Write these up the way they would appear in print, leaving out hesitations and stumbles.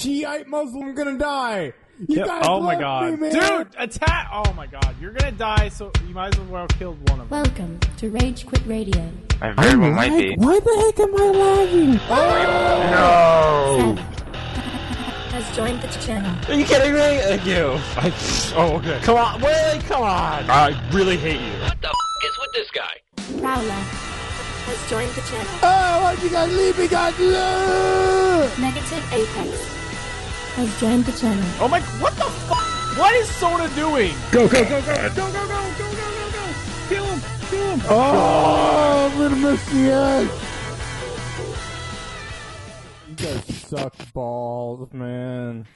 Shiite Muslim gonna die. You guys oh my left god. me, man. Dude, attack! Oh my god, you're gonna die, so you might as well have killed one of them. Welcome to Rage Quit Radio. I very well might be. Why the heck am I lagging? No! Has joined the channel. Are you kidding me? Thank you. Okay. Come on, Willie, come on. I really hate you. What the is with this guy? Prowler has joined the channel. Oh, why'd you guys leave me, guys? Negative Apex has joined the channel. Oh my, what the fuck? What is Soda doing? Go. Go. Kill him. Oh, I'm gonna miss the end. You guys suck balls, man.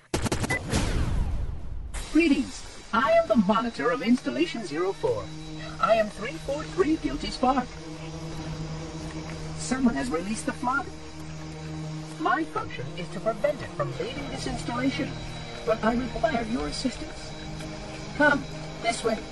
Greetings. I am the monitor of Installation 04. I am 343 Guilty Spark. Someone has released the flood. My function is to prevent it from leaving this installation, but I require your assistance. Come, this way.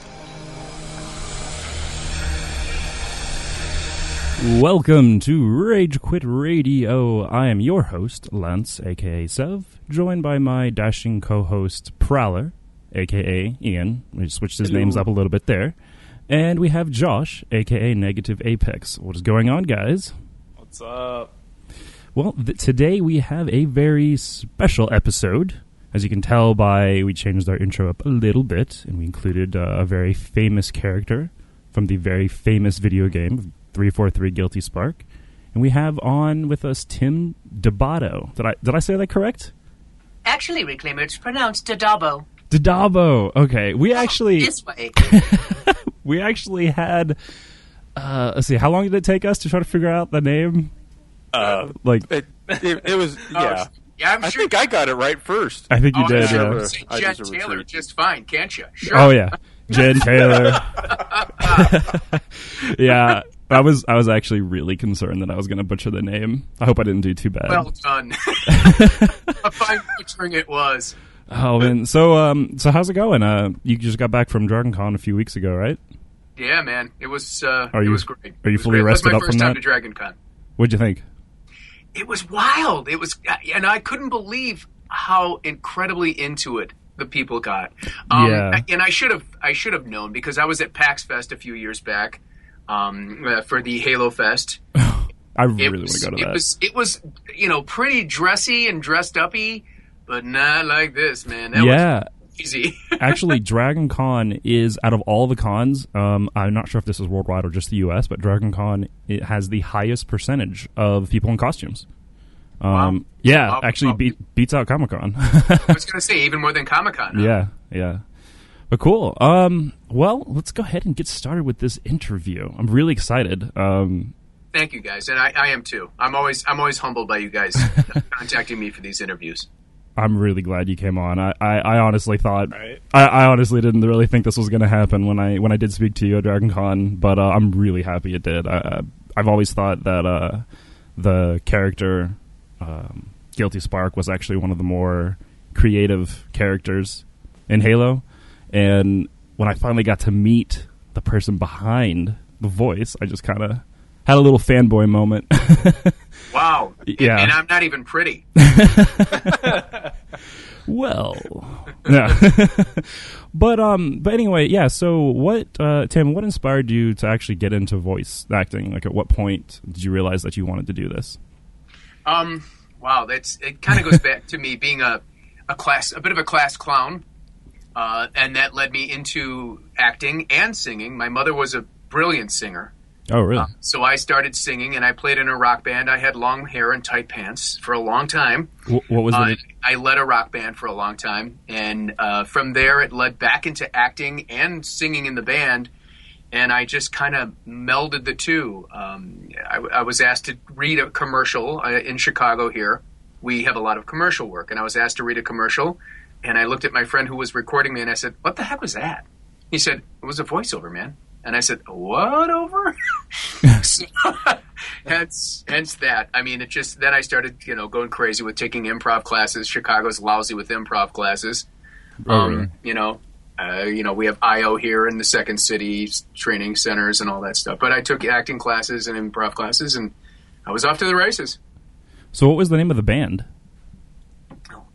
Welcome to Rage Quit Radio. I am your host, Lance, aka Sev, joined by my dashing co-host, Prowler, aka Ian. We switched his names up a little bit there. And we have Josh, aka Negative Apex. What is going on, guys? What's up? Well, today we have a very special episode. As you can tell by, we changed our intro up a little bit, and we included a very famous character from the very famous video game, 343 Guilty Spark. And we have on with us Tim Dabato. Did I say that correct? Actually, Reclaimer, it's pronounced Dadabo. Dadabo. Okay, we actually... This way. We actually had... let's see, how long did it take us to try to figure out the name? It was, yeah. Yeah, I'm I sure. think I got it right first. I think you did, yeah. yeah. Say I Jen just Taylor retreat. just fine, can't you? Sure. Oh, yeah. Jen Taylor. Yeah. I was actually really concerned that I was going to butcher the name. I hope I didn't do too bad. Well done. A fine butchering it was. Oh, man. So how's it going? You just got back from Dragon Con a few weeks ago, right? Yeah, man. It was. It you- was great. are you It was fully great. rested It up was from my first time that? to Dragon Con. What'd you think? It was wild. It was, and I couldn't believe how incredibly into it the people got. Yeah. And I should have known because I was at PAX Fest a few years back for the Halo Fest. I really want to go to that. It was pretty dressy and dressed uppy, but not like this, man. That Yeah. was easy. Actually, Dragon Con is, out of all the cons, I'm not sure if this is worldwide or just the US, but Dragon Con, it has the highest percentage of people in costumes. Wow. Yeah, Wow. actually beats out Comic-Con. I was going to say even more than Comic-Con. Huh? Yeah. But cool. Well, let's go ahead and get started with this interview. I'm really excited. Thank you guys, and I am too. I'm always humbled by you guys contacting me for these interviews. I'm really glad you came on. I honestly thought, Right. I honestly didn't really think this was going to happen when I did speak to you at Dragon Con, but I'm really happy it did. I've always thought that the character Guilty Spark was actually one of the more creative characters in Halo, and when I finally got to meet the person behind the voice, I just kind of had a little fanboy moment. Wow. Yeah. And I'm not even pretty. Well, yeah. but anyway, yeah. So what, Tim? What inspired you to actually get into voice acting? Like, at what point did you realize that you wanted to do this? Wow, it kind of goes back to me being a bit of a class clown, and that led me into acting and singing. My mother was a brilliant singer. Oh, really? So I started singing, and I played in a rock band. I had long hair and tight pants for a long time. What was the name? I led a rock band for a long time, and from there it led back into acting and singing in the band, and I just kind of melded the two. I was asked to read a commercial in Chicago here. We have a lot of commercial work, and I was asked to read a commercial, and I looked at my friend who was recording me, and I said, "What the heck was that?" He said, "It was a voiceover, man." And I said, "What over?" So, hence that. I mean, then I started, going crazy with taking improv classes. Chicago's lousy with improv classes. Really? We have IO here in the Second City training centers and all that stuff. But I took acting classes and improv classes, and I was off to the races. So what was the name of the band? Oh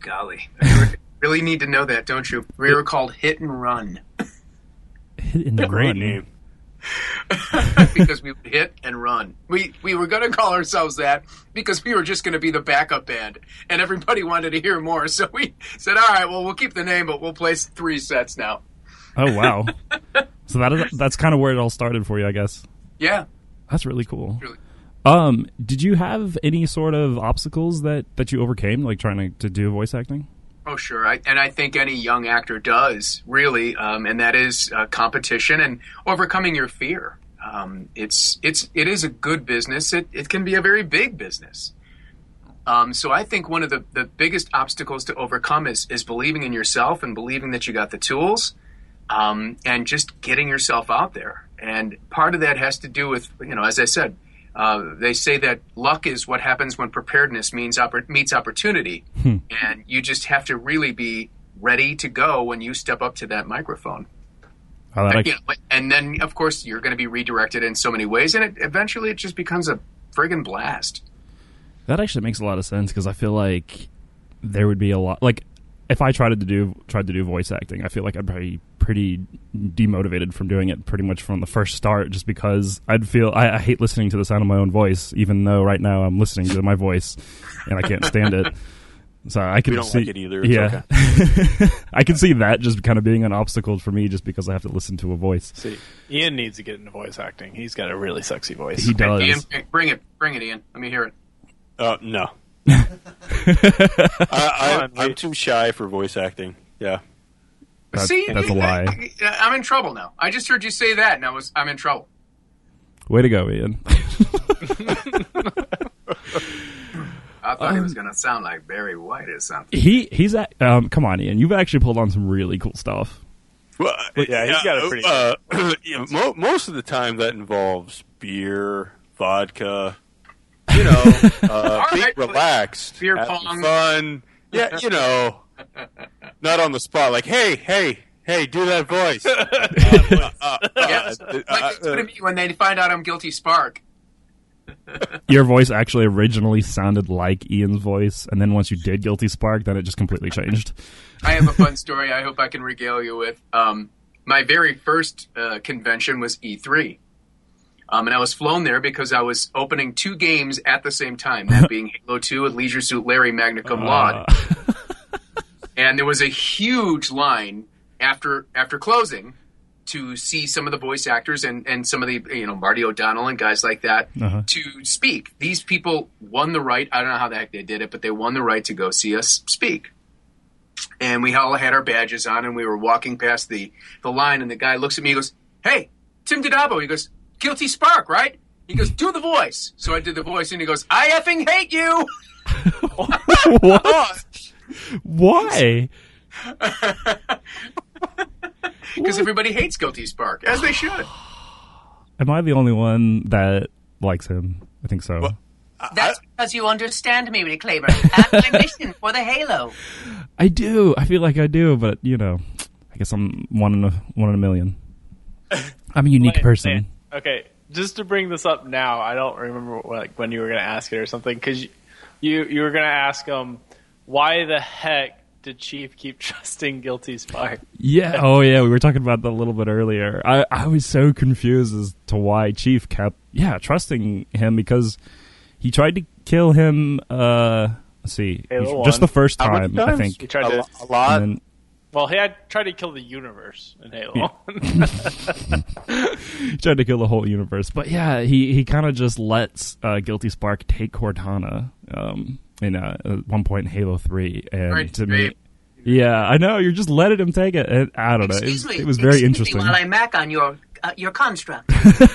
golly. You really need to know that, don't you? We were called Hit and Run. Hit and Great run. name. Because we would hit and run. We were going to call ourselves that because we were just going to be the backup band, and everybody wanted to hear more. So we said, all right, well, we'll keep the name, but we'll play 3 sets now. Oh wow! So that's kind of where it all started for you, I guess. Yeah. That's really cool. Really. Did you have any sort of obstacles that you overcame, like trying to do voice acting? Oh, sure. I think any young actor does, really, and that is competition and overcoming your fear. It is a good business. It can be a very big business. So I think one of the biggest obstacles to overcome is believing in yourself and believing that you got the tools, and just getting yourself out there. And part of that has to do with, as I said, they say that luck is what happens when preparedness meets opportunity. And you just have to really be ready to go when you step up to that microphone. And then, of course, you're going to be redirected in so many ways, and eventually it just becomes a friggin' blast. That actually makes a lot of sense, because I feel like there would be a lot... Like, if I tried to do voice acting, I feel like I'd be pretty demotivated from doing it pretty much from the first start, just because I'd feel... I hate listening to the sound of my own voice, even though right now I'm listening to my voice, and I can't stand it. So I can don't see, like it either. It's okay. I can see that just kind of being an obstacle for me, just because I have to listen to a voice. See, Ian needs to get into voice acting. He's got a really sexy voice. He does. Ian, bring it, Ian. Let me hear it. No. I'm too shy for voice acting. Yeah. That's a lie. I'm in trouble now. I just heard you say that, and I'm in trouble. Way to go, Ian. I thought he was going to sound like Barry White or something. He's come on, Ian. You've actually pulled on some really cool stuff. Well, yeah, he's got a pretty. Most of the time that involves beer, vodka. Being relaxed, beer having pong, fun. Yeah, not on the spot. Like, hey, do that voice. Like it's going to be when they find out I'm Guilty Spark. Your voice actually originally sounded like Ian's voice, and then once you did Guilty Spark, then it just completely changed. I have a fun story I hope I can regale you with. My very first convention was E3. And I was flown there because I was opening 2 games at the same time, that being Halo 2 and Leisure Suit Larry Magna Cum Laude. And there was a huge line after closing to see some of the voice actors and some of the, Marty O'Donnell and guys like that to speak. These people won the right. I don't know how the heck they did it, but they won the right to go see us speak. And we all had our badges on, and we were walking past the line, and the guy looks at me and goes, "Hey, Tim Didabo." He goes, "Guilty Spark, right?" He goes, "Do the voice." So I did the voice, and he goes, "I effing hate you." What? Why? Because everybody hates Guilty Spark, as they should. Am I the only one that likes him? I think so. Well, That's because you understand me, Rick Klaber. That's my mission for the Halo. I do. I feel like I do, but I guess I'm one in a million. I'm a unique person. Okay, just to bring this up now, I don't remember when you were going to ask it or something, because you were going to ask him, why the heck did Chief keep trusting Guilty Spark? Yeah. Oh, yeah. We were talking about that a little bit earlier. I was so confused as to why Chief kept, trusting him, because he tried to kill him. Let's see, just the first time. I think he tried to a lot. Then, well, he had tried to kill the universe in Halo. Yeah. He tried to kill the whole universe, but yeah, he kind of just lets Guilty Spark take Cortana. In at one point in Halo 3, and right, to me, yeah, I know, you're just letting him take it. And I don't know. It was very interesting. While I mac on your construct.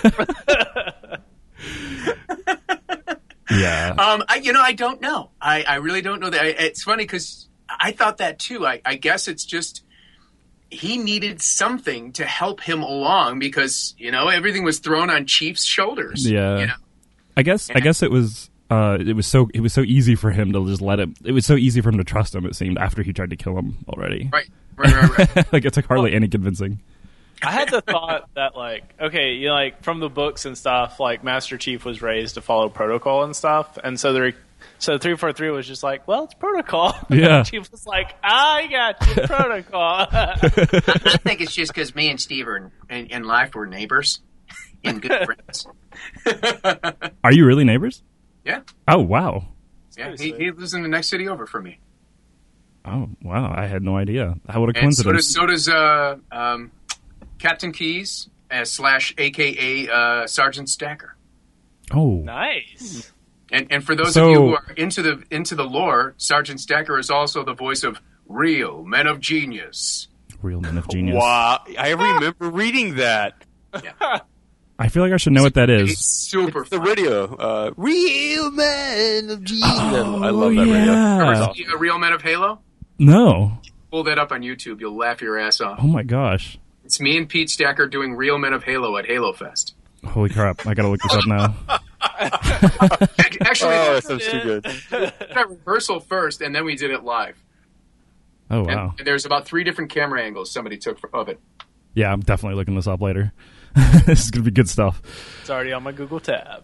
Yeah. I don't know. I really don't know that. It's funny because I thought that too. I guess it's just he needed something to help him along because everything was thrown on Chief's shoulders. Yeah. I guess it was. It was so easy for him to just let him. It was so easy for him to trust him. It seemed after he tried to kill him already. Right. Like it took hardly any convincing. I had the thought that from the books and stuff, Master Chief was raised to follow protocol and stuff, and so So 343 was just like, well, it's protocol. Yeah. Chief was like, I got you, protocol. I think it's just because me and Steve are in life we're neighbors and good friends. Are you really neighbors? Yeah. Oh, wow. Yeah, he lives in the next city over from me. Oh, wow. I had no idea. How what a And so coincidence. does Captain Keys / AKA Sergeant Stacker. Oh. Nice. And for those So- of you who are into the lore, Sergeant Stacker is also the voice of Real Men of Genius. Real Men of Genius. Wow, I remember reading that. I feel like I should know what that It's is. super It's the fun. radio. Real Men of Genius. Oh, I love that radio. yeah. Remember Real Men of Halo? No. Pull that up on YouTube. You'll laugh your ass off. Oh, my gosh. It's me and Pete Stacker doing Real Men of Halo at Halo Fest. Holy crap. I got to look this up now. Actually, Oh, that sounds too good. we did a rehearsal first, and then we did it live. Oh, And wow. there's about 3 different camera angles somebody took of it. Yeah, I'm definitely looking this up later. This is going to be good stuff. It's already on my Google tab.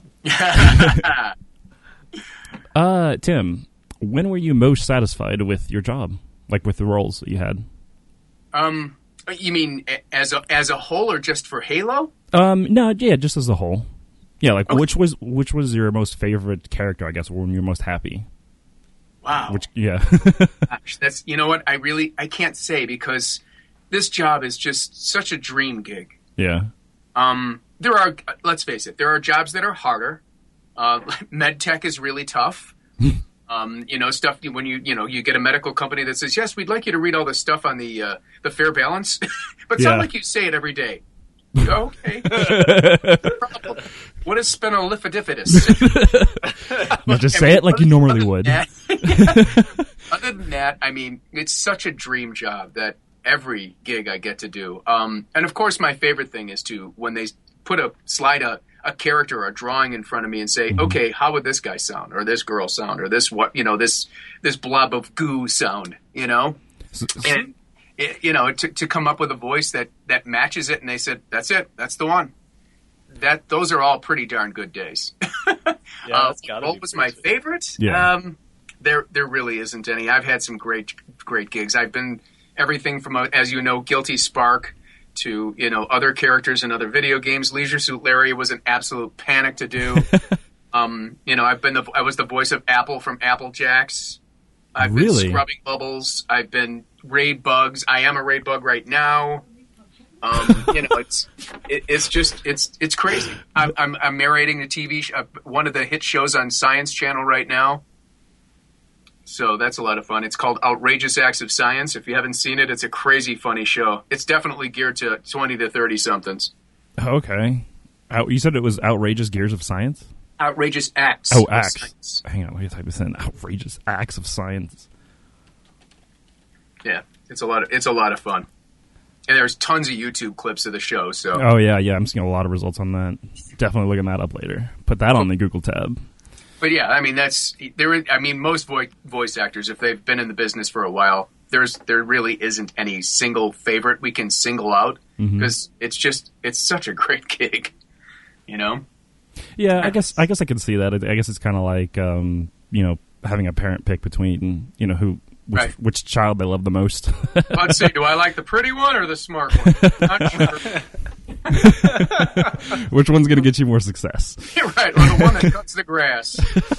Tim, when were you most satisfied with your job? Like with the roles that you had? You mean as a whole, or just for Halo? No, yeah, just as a whole. Yeah, like which was your most favorite character, I guess, or when you're most happy? Wow. Which, yeah. Gosh, that's, you know what? I can't say, because this job is just such a dream gig. Yeah. There are, let's face it, there are jobs that are harder. Med tech is really tough. Stuff when you get a medical company that says, yes, we'd like you to read all this stuff on the fair balance, but sound like you say it every day. Okay. What is spenolipidipidus? No, just say it like you normally would. Other than that, I mean, it's such a dream job that every gig I get to do. And of course, my favorite thing is when they put a character or a drawing in front of me and say, okay, how would this guy sound, or this girl sound, or this this blob of goo sound, and to come up with a voice that matches it, and they said, that's it, that's the one. Those are all pretty darn good days. Yeah, that's gotta what be was my pretty favorite? Yeah. There really isn't any. I've had some great gigs. I've been everything from, as you know, Guilty Spark to other characters in other video games. Leisure Suit Larry was an absolute panic to do. I was the voice of Apple from Apple Jacks. I've been scrubbing Bubbles. I've been Raid Bugs. I am a Raid Bug right now. It's crazy. I'm narrating the TV one of the hit shows on Science Channel right now. So that's a lot of fun. It's called Outrageous Acts of Science. If you haven't seen it, it's a crazy funny show. It's definitely geared to 20 to 30 somethings. Okay. You said it was Outrageous Gears of Science? Outrageous Acts. Oh, of acts. Science. Hang on, let me type this in. Outrageous Acts of Science. Yeah, it's a lot of fun. And there's tons of YouTube clips of the show. So. Oh, yeah, I'm seeing a lot of results on that. Definitely looking that up later. Put that on the Google tab. But yeah, I mean most voice actors, if they've been in the business for a while, there really isn't any single favorite we can single out, because it's such a great gig, Yeah, I guess I can see that. I guess it's kind of like having a parent pick between which child they love the most. Let's see, do I like the pretty one or the smart one? Not sure. Which one's going to get you more success? You're right, or the one that cuts the grass.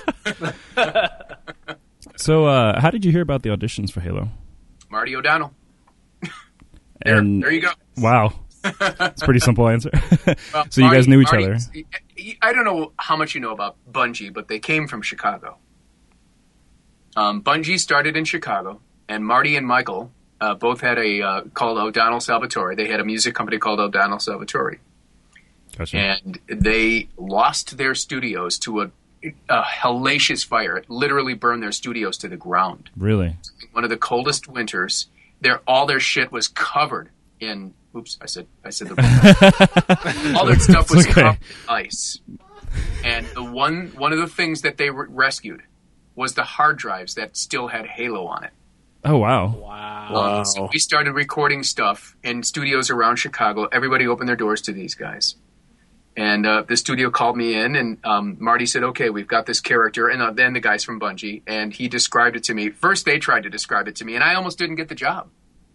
So, how did you hear about the auditions for Halo? Marty O'Donnell. There you go. Wow. It's a pretty simple answer. Well, so you guys knew each other. I don't know how much you know about Bungie, but they came from Chicago. Bungie started in Chicago, and Marty and Michael both had called O'Donnell Salvatore. They had a music company called O'Donnell Salvatore. Gotcha. And they lost their studios to a hellacious fire. It literally burned their studios to the ground. Really? One of the coldest winters. All their shit was covered in. Oops, I said the wrong. All their stuff was covered in ice. And one of the things that they rescued was the hard drives that still had Halo on it. Oh, wow. Wow. So we started recording stuff in studios around Chicago. Everybody opened their doors to these guys. And the studio called me in, and Marty said, okay, we've got this character. And then the guys from Bungie, and he described it to me. First, they tried to describe it to me, and I almost didn't get the job.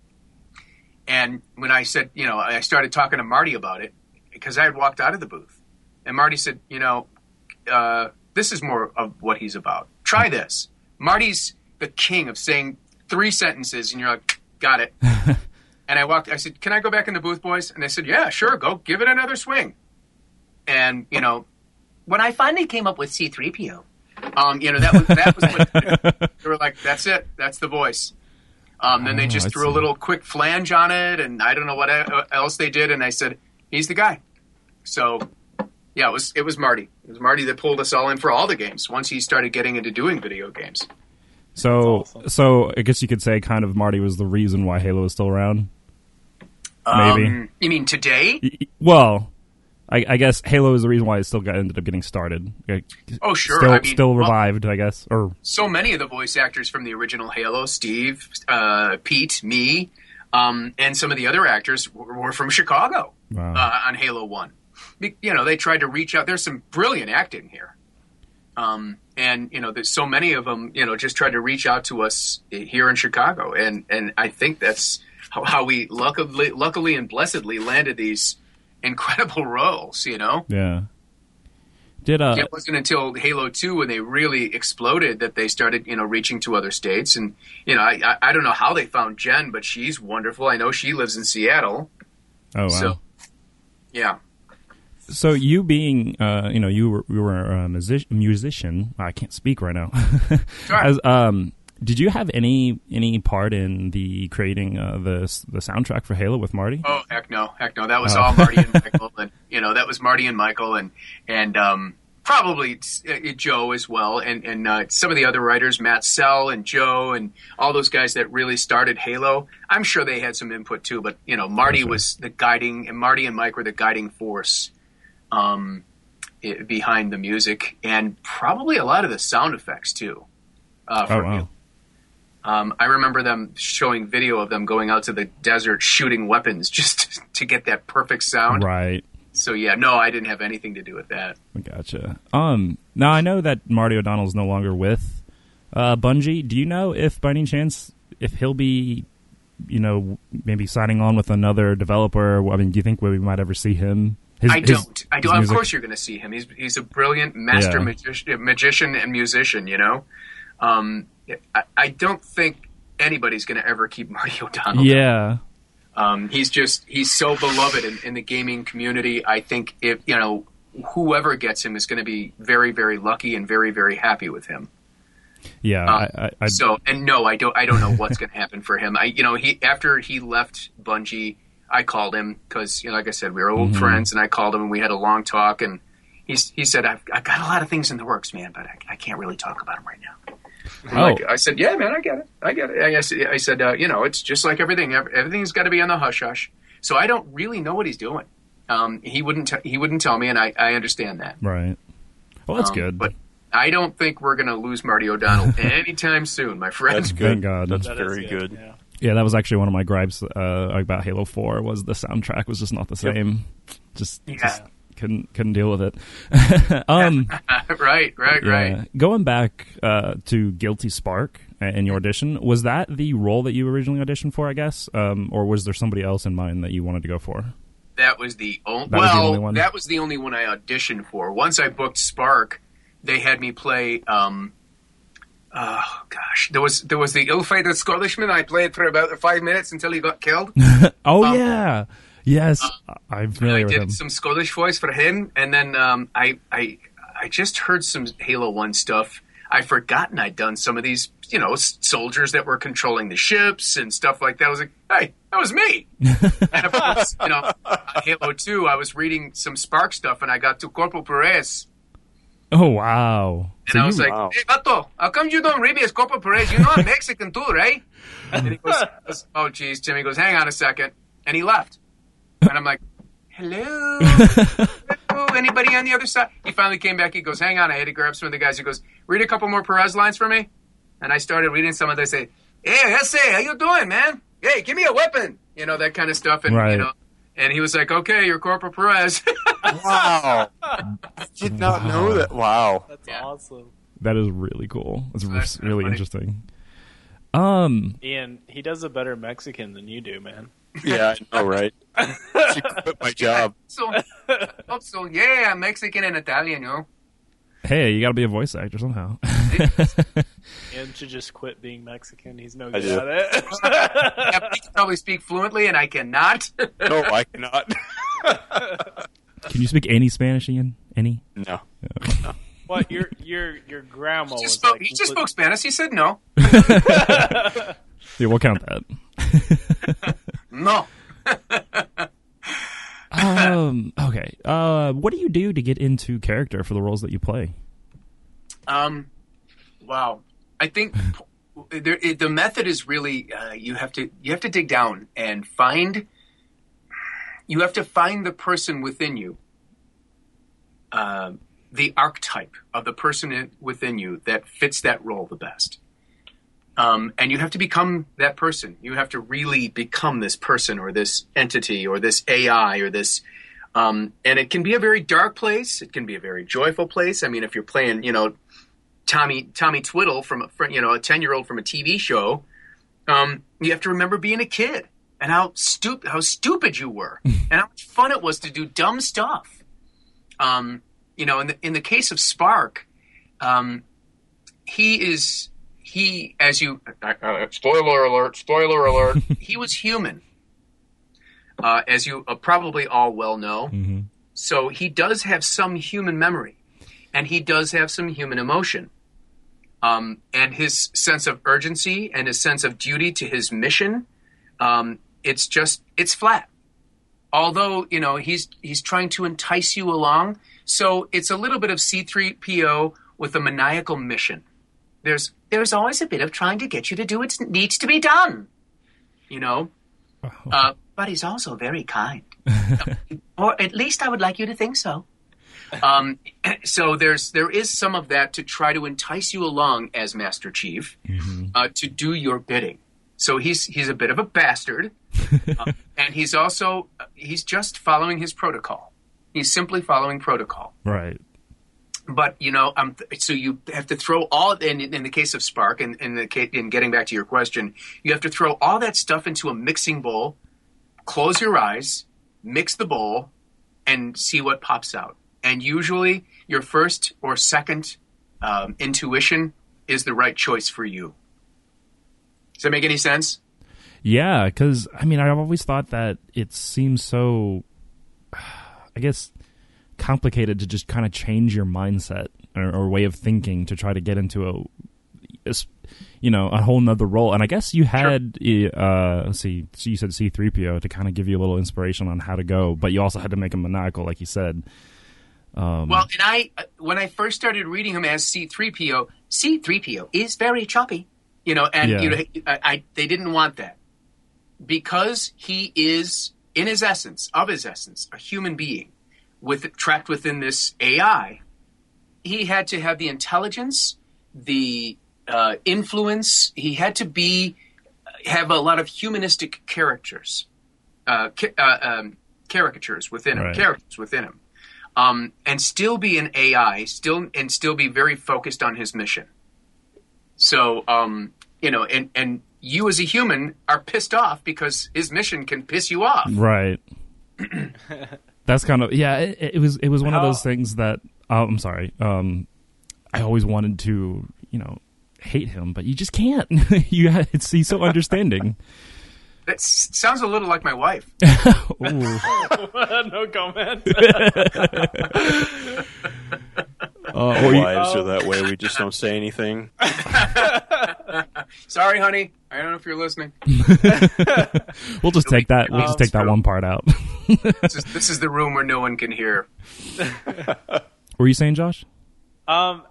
And when I said, I started talking to Marty about it, because I had walked out of the booth. And Marty said, this is more of what he's about. Try this. Marty's the king of saying 3 sentences, and you're like, got it. And I said, can I go back in the booth, boys? And they said, yeah, sure, go give it another swing. And, when I finally came up with C-3PO, that was what they were like, that's it. That's the voice. Then they just threw a little quick flange on it, and I don't know what else they did. And I said, he's the guy. So, yeah, it was Marty. It was Marty that pulled us all in for all the games once he started getting into doing video games. So I guess you could say kind of Marty was the reason why Halo is still around. Maybe. You mean today? Well, I guess Halo is the reason why it still ended up getting started. Oh, sure. Still revived, I guess. Or so many of the voice actors from the original Halo, Steve, Pete, me, and some of the other actors were from Chicago on Halo 1. They tried to reach out. There's some brilliant acting here. And, there's so many of them, just tried to reach out to us here in Chicago. And I think that's how we luckily and blessedly landed these incredible roles, Yeah. It wasn't until Halo 2 when they really exploded that they started, reaching to other states. And, I don't know how they found Jen, but she's wonderful. I know she lives in Seattle. Oh, wow. So, yeah. So you being, you were a musician. I can't speak right now. Sure. Did you have any part in the creating the soundtrack for Halo with Marty? Oh, heck no. That was all Marty and Michael, and that was Marty and Michael, and probably Joe as well, and some of the other writers, Matt Sell and Joe, and all those guys that really started Halo. I'm sure they had some input too, but Marty was the guiding, and Marty and Mike were the guiding force behind the music, and probably a lot of the sound effects too. Wow. I remember them showing video of them going out to the desert shooting weapons just to get that perfect sound. Right. So, yeah, no, I didn't have anything to do with that. Gotcha. Now, I know that Marty O'Donnell is no longer with Bungie. Do you know if, by any chance, if he'll be, maybe signing on with another developer? I mean, do you think we might ever see him? I don't. Of course you're going to see him. He's a brilliant master magician and musician, I don't think anybody's going to ever keep Marty O'Donnell. Yeah. He's so beloved in the gaming community. I think if whoever gets him is going to be very, very lucky and very, very happy with him. Yeah. I don't know what's going to happen for him. After he left Bungie, I called him because like I said, we were old friends, and I called him and we had a long talk, and he said, I've got a lot of things in the works, man, but I can't really talk about them right now. I said, yeah, man, I get it. I said, it's just like everything. Everything's got to be on the hush hush. So I don't really know what he's doing. He wouldn't tell me, and I understand that. Right. Well, that's good. But I don't think we're going to lose Marty O'Donnell anytime soon, my friend. That's good. Thank God. That's very good. Yeah, that was actually one of my gripes about Halo 4 was the soundtrack was just not the same. Just couldn't deal with it. Right. Going back to Guilty Spark in your audition, was that the role that you originally auditioned for, I guess? Or was there somebody else in mind that you wanted to go for? That was the only one. That was the only one I auditioned for. Once I booked Spark, they had me play there was the ill-fated Scottishman. I played for about 5 minutes until he got killed. Yeah. Yes, I'm familiar with him. I did some Scottish voice for him, and then I just heard some Halo 1 stuff. I'd forgotten I'd done some of these, soldiers that were controlling the ships and stuff like that. I was like, hey, that was me. And of course, Halo 2, I was reading some Spark stuff, and I got to Corporal Perez. Oh, wow. And I was like, hey, Vato, how come you don't read me as Corporal Perez? You know I'm Mexican too, right? And he goes, oh, geez, Tim. He goes, hang on a second. And he left. And I'm like, hello? Hello? Anybody on the other side? He finally came back. He goes, hang on. I had to grab some of the guys. He goes, read a couple more Perez lines for me. And I started reading some of them. They say, hey, Jesse, how you doing, man? Hey, give me a weapon. That kind of stuff. And, right. And he was like, "Okay, you're Corporal Perez." Wow. I did not know that. Wow. That's awesome. That is really cool. It's That's really funny. interesting. Ian, he does a better Mexican than you do, man. Yeah, I know, right? She quit my job. So, yeah, I'm Mexican and Italian, Hey, you got to be a voice actor somehow. Ian should just quit being Mexican. He's no I good do. at it. Yeah, he can probably speak fluently, and I cannot. No, I cannot. Can you speak any Spanish, Ian? Any? No. What your grandma He was just spoke, like? he just spoke Spanish. He said no. Yeah, we'll count that. No. Okay. What do you do to get into character for the roles that you play? Wow. I think the method is really you have to dig down and find. You have to find the person within you, the archetype of the person within you that fits that role the best. And you have to become that person. You have to really become this person or this entity or this AI or this. And it can be a very dark place. It can be a very joyful place. I mean, if you're playing, Tommy Twiddle from a 10-year-old from a TV show, you have to remember being a kid and how stupid you were and how much fun it was to do dumb stuff. In the case of Spark, spoiler alert, he was human, as you probably all well know. Mm-hmm. So he does have some human memory, and he does have some human emotion. And his sense of urgency and his sense of duty to his mission, it's flat. Although, he's trying to entice you along. So it's a little bit of C-3PO with a maniacal mission. There's always a bit of trying to get you to do what needs to be done, but he's also very kind. Or at least I would like you to think so. So there is some of that to try to entice you along as Master Chief, to do your bidding. So he's a bit of a bastard, and he's just following his protocol. He's simply following protocol. Right. But so you have to throw all in the case of Spark, and in getting back to your question, you have to throw all that stuff into a mixing bowl, close your eyes, mix the bowl, and see what pops out. And usually, your first or second intuition is the right choice for you. Does that make any sense? Yeah, because I've always thought that it seems so, I guess, complicated to just kind of change your mindset or way of thinking to try to get into a whole nother role. And I guess you had, let's see, so you said C-3PO to kind of give you a little inspiration on how to go, but you also had to make him maniacal, like you said. Well, and when I first started reading him as C-3PO is very choppy, they didn't want that because he is, in his essence, a human being trapped within this AI. He had to have the intelligence, the influence. He had to have a lot of humanistic characters, caricatures within him, right. Characters within him. And still be an AI, still be very focused on his mission. So, and you as a human are pissed off because his mission can piss you off. Right. That's kind of, yeah, it was one of those things that, I'm sorry, I always wanted to, hate him, but you just can't. He's so understanding. That sounds a little like my wife. No comment. Wives are that way. We just don't say anything. Sorry, honey. I don't know if you're listening. We'll just take that. We'll just take that one part out. This is the room where no one can hear. What were you saying, Josh? How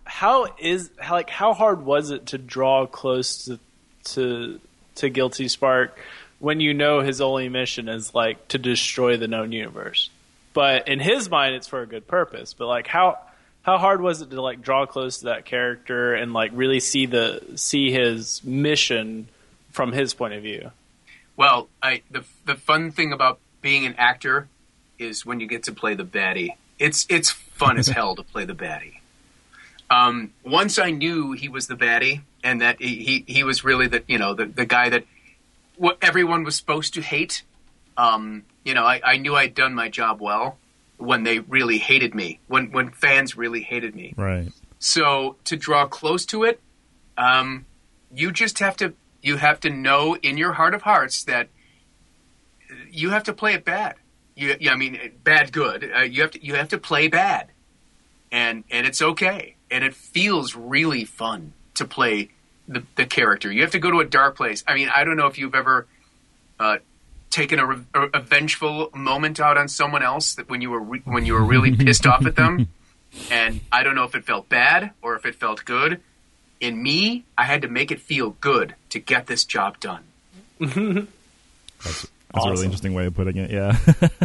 hard was it to draw close to Guilty Spark when you know his only mission is to destroy the known universe? But in his mind, it's for a good purpose. But how hard was it to draw close to that character and really see his mission from his point of view? Well, the fun thing about being an actor is when you get to play the baddie. It's fun as hell to play the baddie. Once I knew he was the baddie and that he was really the guy that what everyone was supposed to hate. I knew I'd done my job well when they really hated me, when fans really hated me. Right. So to draw close to it, you just have to know in your heart of hearts that you have to play it bad. Bad good. You have to play bad, and it's okay, and it feels really fun to play the character. You have to go to a dark place. I mean, I don't know if you've ever taken a vengeful moment out on someone else that when you were really pissed off at them, and I don't know if it felt bad or if it felt good. In me, I had to make it feel good to get this job done. That's awesome. A really interesting way of putting it. Yeah.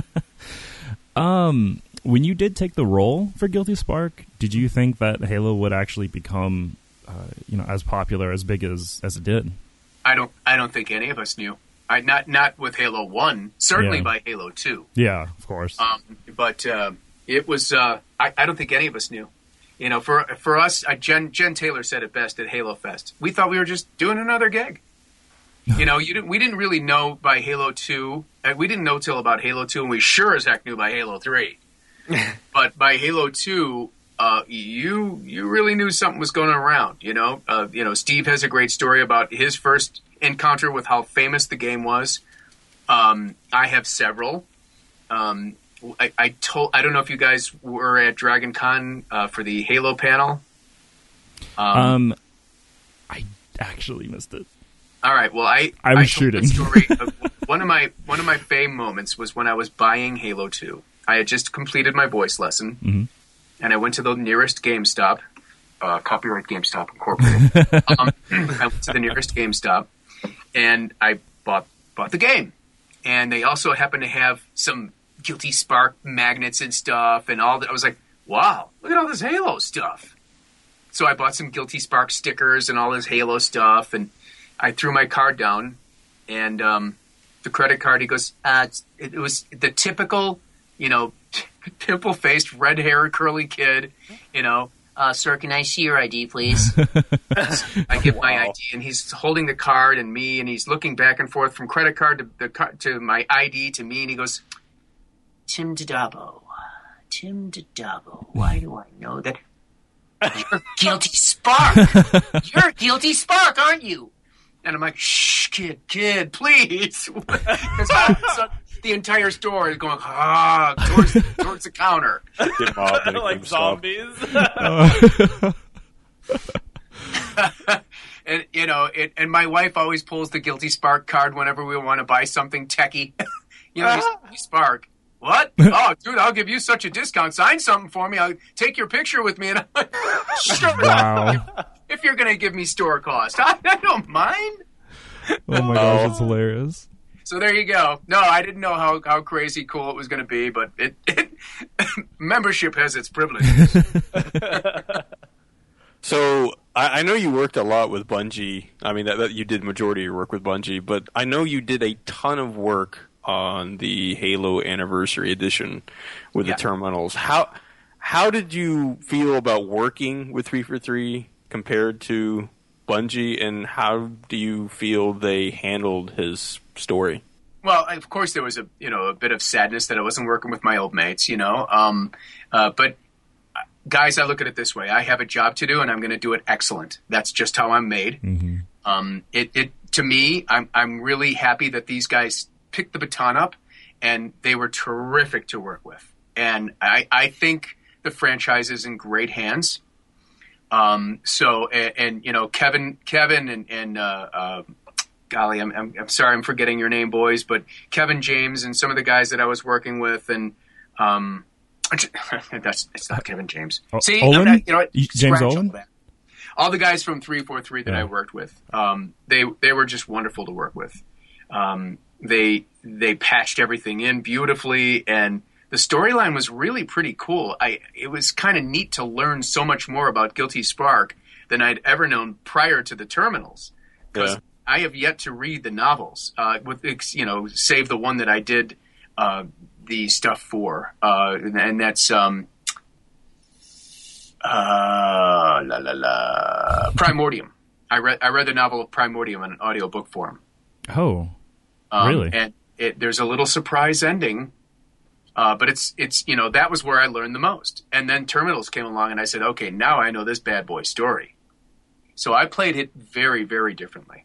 When you did take the role for Guilty Spark, did you think that Halo would actually become, as popular, as big as it did? I don't think any of us knew. Not with Halo 1, certainly by Halo 2. Yeah, of course. But it was. I don't think any of us knew. For us, Jen Taylor said it best at Halo Fest. We thought we were just doing another gig. We didn't really know by Halo 2. We didn't know till about Halo 2, and we sure as heck knew by Halo 3. But by Halo 2, you really knew something was going around. Steve has a great story about his first encounter with how famous the game was. I have several. I don't know if you guys were at Dragon Con for the Halo panel. I actually missed it. All right. Well, I was shooting. Story of, one of my fame moments was when I was buying Halo 2. I had just completed my voice lesson, and I went to the nearest GameStop, copyright GameStop Incorporated. I went to the nearest GameStop, and I bought the game. And they also happened to have some Guilty Spark magnets and stuff, and all that. I was like, wow, look at all this Halo stuff. So I bought some Guilty Spark stickers and all this Halo stuff, and I threw my card down, and the credit card, he goes, it was the typical, pimple-faced, red-haired, curly kid, sir, can I see your ID, please? I give my ID, and he's holding the card and me, and he's looking back and forth from credit card to my ID to me, and he goes, Tim Dodabo, why do I know that? You're Guilty Spark! You're Guilty Spark, aren't you? And I'm like, shh, kid, please. Because the entire store is going, towards the counter. Like zombies. And, and my wife always pulls the Guilty Spark card whenever we want to buy something techie. Guilty Spark. What? Oh, dude, I'll give you such a discount. Sign something for me. I'll take your picture with me. And I'm like, sure. Wow. If you're going to give me store cost, I don't mind. Oh my gosh, that's hilarious. So there you go. No, I didn't know how crazy cool it was going to be, but it membership has its privileges. So I know you worked a lot with Bungie. I mean, that you did majority of your work with Bungie, but I know you did a ton of work on the Halo Anniversary Edition with the terminals. How did you feel about working with 343 compared to Bungie, and how do you feel they handled his story? Well, of course, there was a bit of sadness that I wasn't working with my old mates, but guys, I look at it this way: I have a job to do, and I'm going to do it excellent. That's just how I'm made. Mm-hmm. To me, I'm really happy that these guys picked the baton up, and they were terrific to work with. And I think the franchise is in great hands. Kevin and golly, I'm sorry, I'm forgetting your name, boys, but Kevin James and some of the guys that I was working with, and it's not Kevin James. See, Olin? James Olin? All the guys from 343 that I worked with, they were just wonderful to work with. They patched everything in beautifully, and the storyline was really pretty cool. It was kind of neat to learn so much more about Guilty Spark than I'd ever known prior to the terminals. Because I have yet to read the novels, save the one that I did the stuff for, and that's Primordium. I read the novel of Primordium in an audiobook form. Oh, really? And there's a little surprise ending, but it's that was where I learned the most. And then Terminals came along, and I said, okay, now I know this bad boy story. So I played it very, very differently.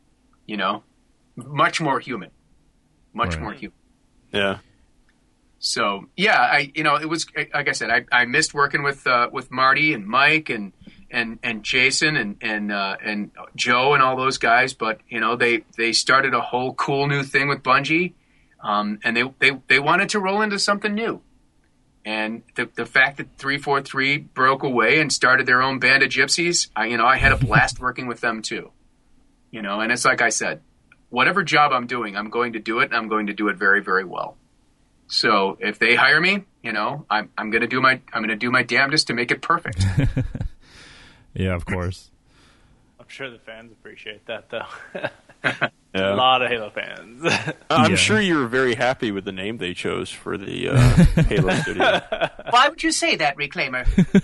Much more human, much more human. Yeah. So yeah, it was like I said, I missed working with Marty and Mike and Jason and Joe and all those guys, but they started a whole cool new thing with Bungie, and they wanted to roll into something new, and the fact that 343 broke away and started their own band of gypsies, I had a blast working with them too, and it's like I said, whatever job I'm doing, I'm going to do it, and I'm going to do it very, very well. So if they hire me, I'm going to do my damnedest to make it perfect. Yeah, of course. I'm sure the fans appreciate that, though. Yeah. A lot of Halo fans. I'm sure you were very happy with the name they chose for the Halo studio. Why would you say that, Reclaimer?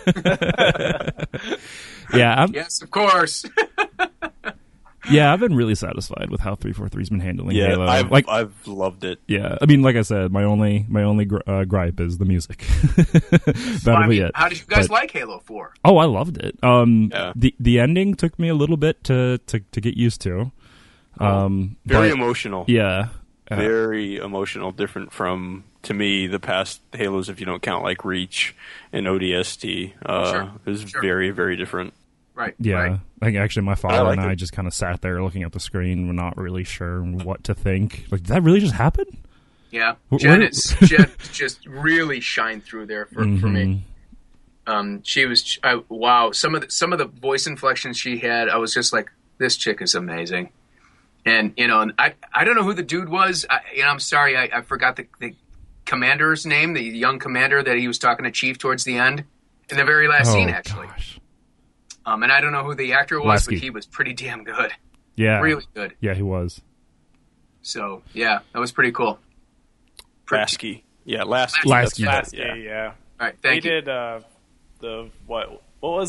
Yeah. Yes, of course. Yeah, I've been really satisfied with how 343's been handling Halo. I've loved it. Yeah, I mean, like I said, my only gripe is the music. That'll be it. How did you guys like Halo 4? Oh, I loved it. The ending took me a little bit to get used to. Very emotional. Yeah. Very emotional, different from, to me, the past Halos, if you don't count like Reach and ODST. It was very, very different. Right. Yeah. Right. I think actually my father and I just kind of sat there looking at the screen, we're not really sure what to think. Like, did that really just happen? Yeah. Jen just really shined through there for me. She was wow. Some of the voice inflections she had, I was just like, this chick is amazing. And I don't know who the dude was. I'm sorry, I forgot the commander's name, the young commander that he was talking to Chief towards the end in the very last scene, actually. Gosh. And I don't know who the actor was, Lasky. but he was pretty damn good. Yeah. Really good. Yeah, he was. So, yeah, that was pretty cool. Lasky. Yeah, Lasky. Lasky. Yeah. All right, thank you. He did the what was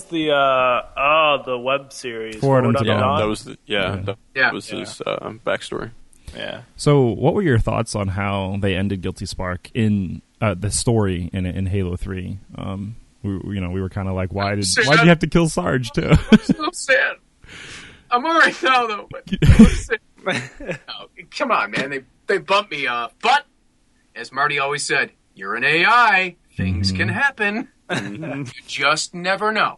the web series? Forward Unto Dawn. That was that was his backstory. Yeah. So, what were your thoughts on how they ended Guilty Spark in the story in Halo 3? We were kind of like, why'd you have to kill Sarge too? I'm so sad. I'm all right now, though. But come on, man. They bumped me off. But as Marty always said, you're an AI. Things can happen. You just never know.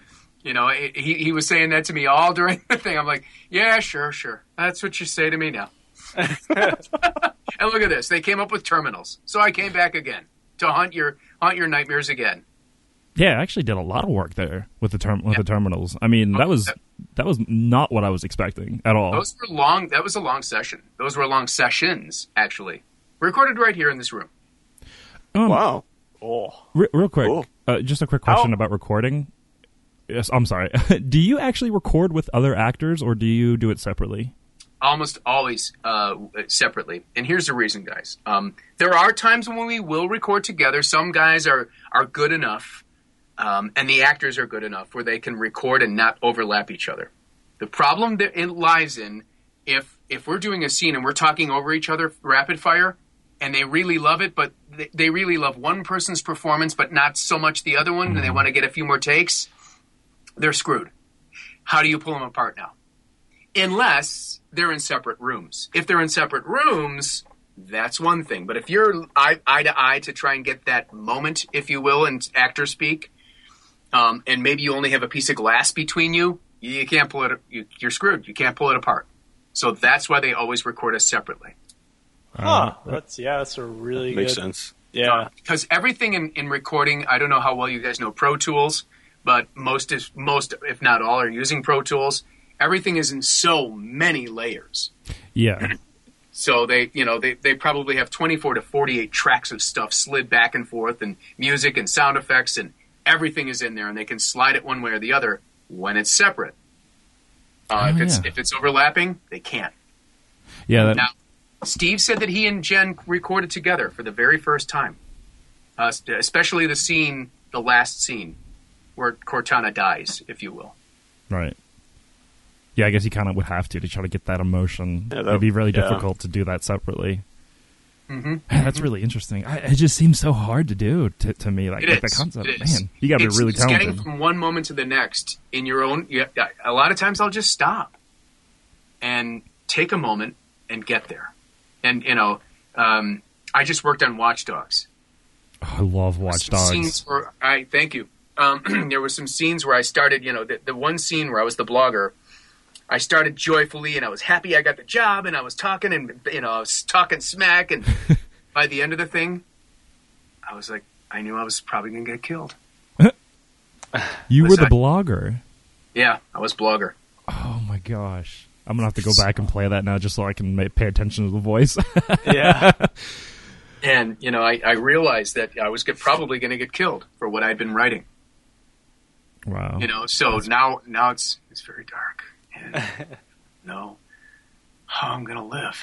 He was saying that to me all during the thing. I'm like, yeah, sure. That's what you say to me now. And look at this. They came up with terminals, so I came back again to haunt your nightmares again. Yeah, I actually did a lot of work there with the terminals. I mean, that was not what I was expecting at all. Those were long. That was a long session. Those were long sessions, actually. Recorded right here in this room. Wow. Real quick, just a quick question about recording. Yes, I'm sorry. Do you actually record with other actors, or do you do it separately? Almost always separately. And here's the reason, guys. There are times when we will record together. Some guys are good enough. And the actors are good enough where they can record and not overlap each other. The problem that it lies in, if we're doing a scene and we're talking over each other rapid fire, and they really love it, but they really love one person's performance, but not so much the other one, and they want to get a few more takes, they're screwed. How do you pull them apart now? Unless they're in separate rooms. If they're in separate rooms, that's one thing. But if you're eye to eye to try and get that moment, if you will, in actor speak, and maybe you only have a piece of glass between you, you can't pull it. You're screwed. You can't pull it apart. So that's why they always record us separately. That's a really makes good sense. Yeah, because everything in recording, I don't know how well you guys know Pro Tools, but most if not all are using Pro Tools. Everything is in so many layers. Yeah. So they probably have 24 to 48 tracks of stuff slid back and forth, and music and sound effects, and everything is in there, and they can slide it one way or the other when it's separate. If it's overlapping, they can't. Yeah. Now, Steve said that he and Jen recorded together for the very first time, especially the last scene, where Cortana dies, if you will. Right. Yeah, I guess you kind of would have to try to get that emotion. Yeah, It'd be really difficult to do that separately. Mm-hmm. That's really interesting. It just seems so hard to do to me. Like the concept, man, you got to be really talented. It's getting from one moment to the next in your own. A lot of times I'll just stop and take a moment and get there. And I just worked on Watch Dogs. Oh, I love Watch Dogs. Thank you. There were some scenes where I started. The one scene where I was the blogger. I started joyfully, and I was happy I got the job, and I was talking, and I was talking smack, and by the end of the thing, I was like, I knew I was probably going to get killed. You were the blogger? Yeah, I was blogger. Oh my gosh. I'm going to have to go back and play that now just so I can pay attention to the voice. Yeah. And, I realized that I was probably going to get killed for what I'd been writing. Wow. So now it's very dark. And no, how I'm going to live.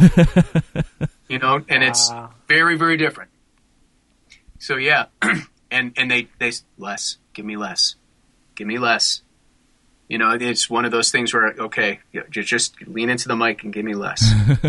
And it's very, very different. So, yeah. and they less, give me less. Give me less. It's one of those things where, okay, just lean into the mic and give me less.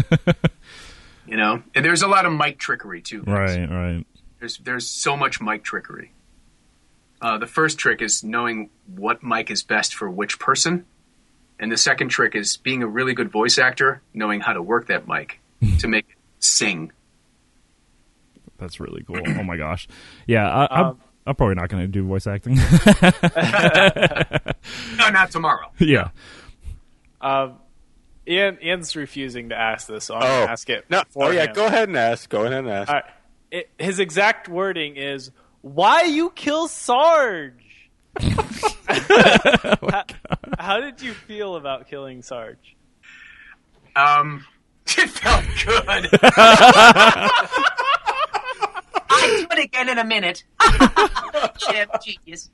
And there's a lot of mic trickery, too. Guys. Right. There's so much mic trickery. The first trick is knowing what mic is best for which person. And the second trick is being a really good voice actor, knowing how to work that mic to make it sing. That's really cool. Oh, my gosh. Yeah, I'm probably not going to do voice acting. No, not tomorrow. Yeah. Ian's refusing to ask this, so I'm going to ask it. No. For him. Go ahead and ask. All right. His exact wording is, "Why you kill Sarge?" How did you feel about killing Sarge? It felt good. I'll do it again in a minute. Chip, genius.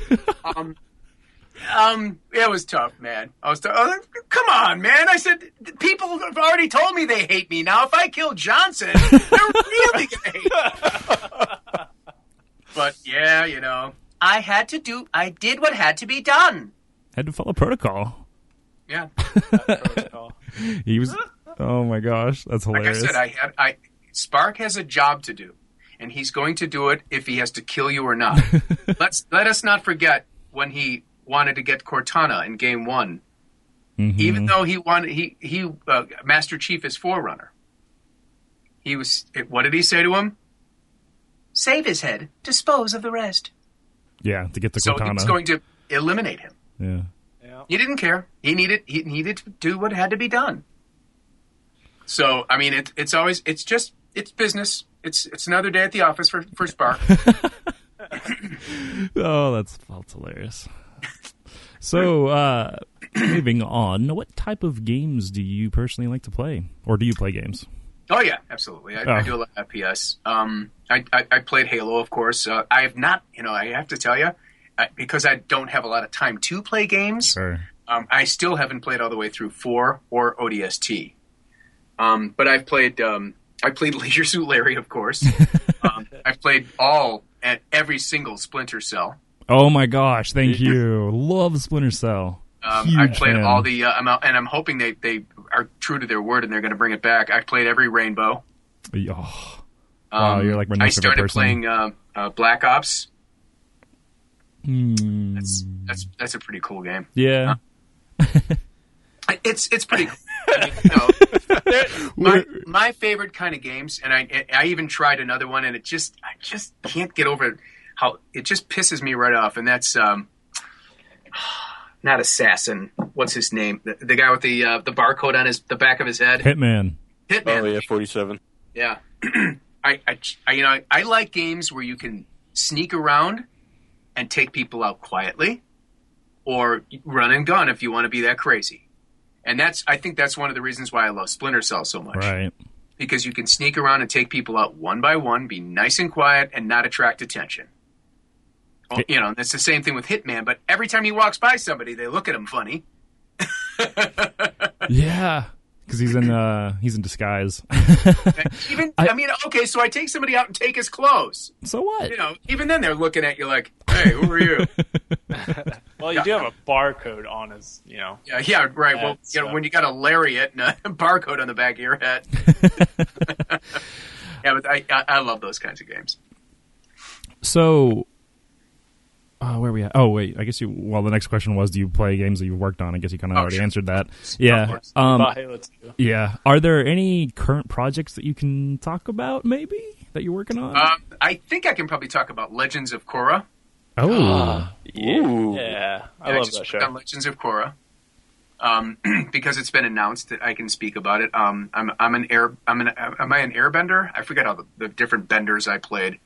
It was tough, man. Come on, man. I said, people have already told me they hate me. Now, if I kill Johnson, they're really going to hate me. But, yeah, I did what had to be done. Had to follow protocol. Yeah. He was, oh my gosh, that's hilarious. Like I said, Spark has a job to do, and he's going to do it if he has to kill you or not. Let us not forget when he wanted to get Cortana in Game 1. Mm-hmm. Even though he Master Chief is Forerunner. What did he say to him? Save his head, dispose of the rest. Yeah, to get the Cortana. So he's going to eliminate him. Yeah. He didn't care. He needed to do what had to be done. So, I mean, it's business. It's another day at the office for Spark. Oh, that's hilarious. So, moving on, what type of games do you personally like to play? Or do you play games? Oh, yeah, absolutely. I do a lot of FPS. I played Halo, of course. I have not, I have to tell you, because I don't have a lot of time to play games, sure. I still haven't played all the way through 4 or ODST. But I played Leisure Suit Larry, of course. I've played every single Splinter Cell. Oh my gosh, thank you. Love Splinter Cell. I played all the, and I'm hoping they are true to their word and they're going to bring it back. I played every Rainbow. Oh. Wow, you're like my next favorite person. I started playing Black Ops. That's a pretty cool game. Yeah. It's pretty cool. My favorite kind of games, and I even tried another one, and I just can't get over how it just pisses me right off, and that's not Assassin. What's his name? The guy with the barcode on the back of his head. Hitman. Oh yeah, 47. Yeah. I like games where you can sneak around and take people out quietly, or run and gun if you want to be that crazy. And I think that's one of the reasons why I love Splinter Cell so much. Right. Because you can sneak around and take people out one by one, be nice and quiet, and not attract attention. Well, that's the same thing with Hitman, but every time he walks by somebody, they look at him funny. Yeah. because he's in disguise. Okay, so I take somebody out and take his clothes. So what? Even then they're looking at you like, "Hey, who are you?" Well, you do have a barcode on his, Yeah, right. Head, Well, so. when you got a lariat and a barcode on the back of your head. Yeah, but I love those kinds of games. So, where are we at? Oh, wait. I guess the next question was, do you play games that you've worked on? I guess you kind of already answered that. Yeah. Halo 2. Yeah. Are there any current projects that you can talk about, maybe, that you're working on? I think I can probably talk about Legends of Korra. Oh. Yeah. I love just that show. worked on Legends of Korra. Because it's been announced that I can speak about it. Am I an airbender? I forget all the different benders I played.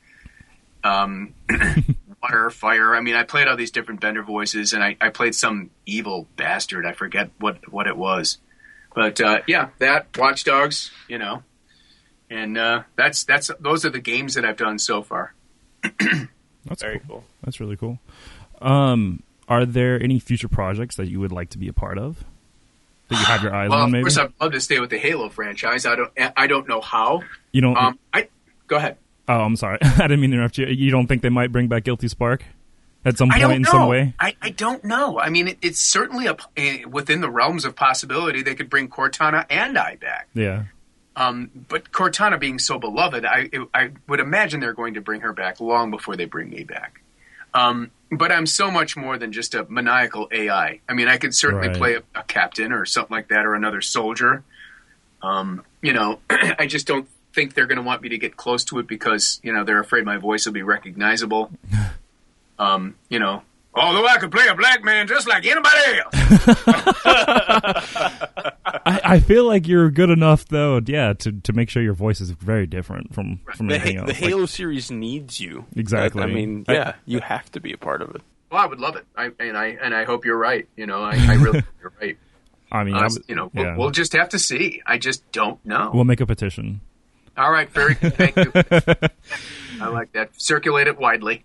Water, fire. I mean, I played all these different bender voices, and I played some evil bastard. I forget what it was. But that Watch Dogs, and those are the games that I've done so far. That's very cool. That's really cool. Are there any future projects that you would like to be a part of that you have your eyes on? Maybe. Of course, I'd love to stay with the Halo franchise. I don't know how. You don't. Go ahead. Oh, I'm sorry. I didn't mean to interrupt you. You don't think they might bring back Guilty Spark at some point in some way? I don't know. I mean, it's certainly within the realms of possibility they could bring Cortana and I back. Yeah. But Cortana being so beloved, I would imagine they're going to bring her back long before they bring me back. But I'm so much more than just a maniacal AI. I mean, I could certainly play a captain or something like that, or another soldier. I just don't think they're going to want me to get close to it because, they're afraid my voice will be recognizable. Although I could play a black man just like anybody else. I feel like you're good enough, though, to make sure your voice is very different from anything else. The Halo series needs you. Exactly. I mean, you have to be a part of it. Well, I would love it. I hope you're right. I really hope you're right. I mean, we'll just have to see. I just don't know. We'll make a petition. All right, very good. Thank you. I like that. Circulate it widely.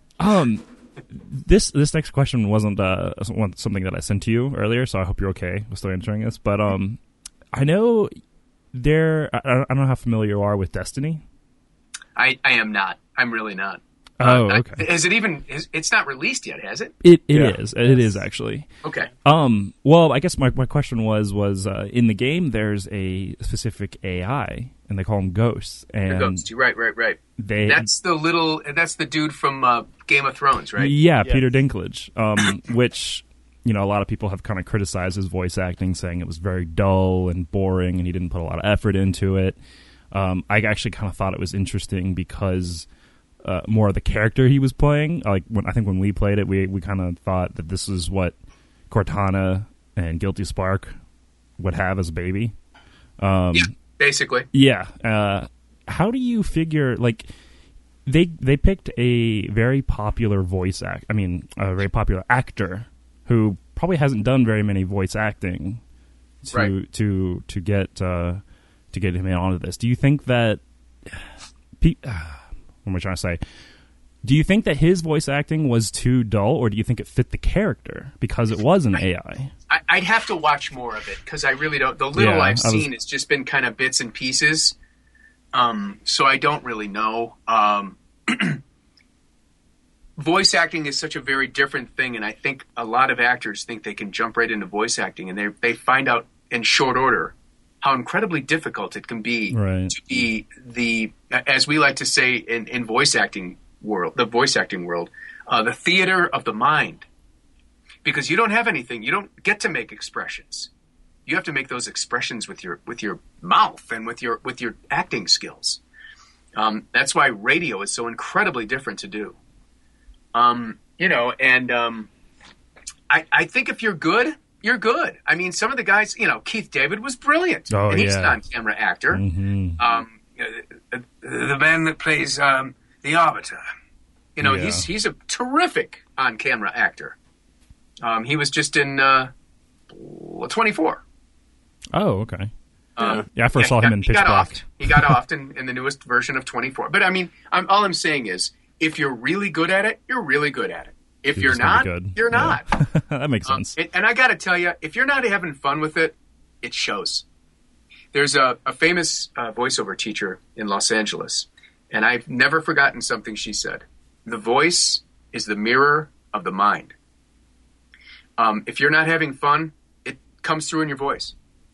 This next question wasn't something that I sent to you earlier, so I hope you're okay with still answering this. But I know I don't know how familiar you are with Destiny. I am not. I'm really not. Oh, okay. Is it even? It's not released yet, has it? It is. It is actually. Okay. Well, I guess my question was in the game there's a specific AI, and they call them ghosts. And ghosts. Right. That's the dude from Game of Thrones, right? Yeah, Peter Dinklage. Which a lot of people have kind of criticized his voice acting, saying it was very dull and boring, and he didn't put a lot of effort into it. I actually kind of thought it was interesting because more of the character he was playing. Like when we played it, we kind of thought that this is what Cortana and Guilty Spark would have as a baby. Basically. Yeah. How do you figure they picked a very popular a very popular actor who probably hasn't done very many voice acting to get him in onto this. Do you think that what am I trying to say? Do you think that his voice acting was too dull, or do you think it fit the character because it was an AI? I'd have to watch more of it because I really don't. The little I've seen has just been kind of bits and pieces, so I don't really know. Voice acting is such a very different thing, and I think a lot of actors think they can jump right into voice acting, and they find out in short order how incredibly difficult it can be to be the, as we like to say in voice acting world, the voice acting world, the theater of the mind. Because you don't have anything, you don't get to make expressions. You have to make those expressions with your mouth and with your acting skills. That's why radio is so incredibly different to do. I think if you're good, you're good. I mean, some of the guys, Keith David was brilliant. Oh, and he's a non-camera actor. Mm-hmm. The man that plays the Arbiter. He's a terrific on-camera actor. He was just in 24. Oh, okay. I first saw him in Pitch Black. He got offed in the newest version of 24. But I mean, all I'm saying is, if you're really good at it, you're really good at it. If you're not, you're not. That makes sense. And I got to tell you, if you're not having fun with it, it shows. There's a famous voiceover teacher in Los Angeles, and I've never forgotten something she said. The voice is the mirror of the mind. If you're not having fun, it comes through in your voice.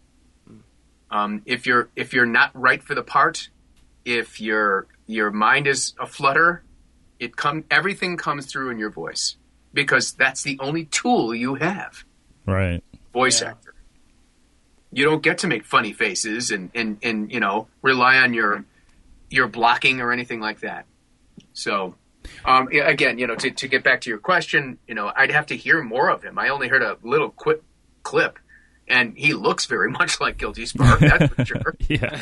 If you're not right for the part, if your mind is aflutter, everything comes through in your voice, because that's the only tool you have. Right. Voice actor. You don't get to make funny faces and rely on your blocking or anything like that. So, again, to get back to your question, I'd have to hear more of him. I only heard a little quick clip, and he looks very much like Guilty Spark, that's for sure. Yeah.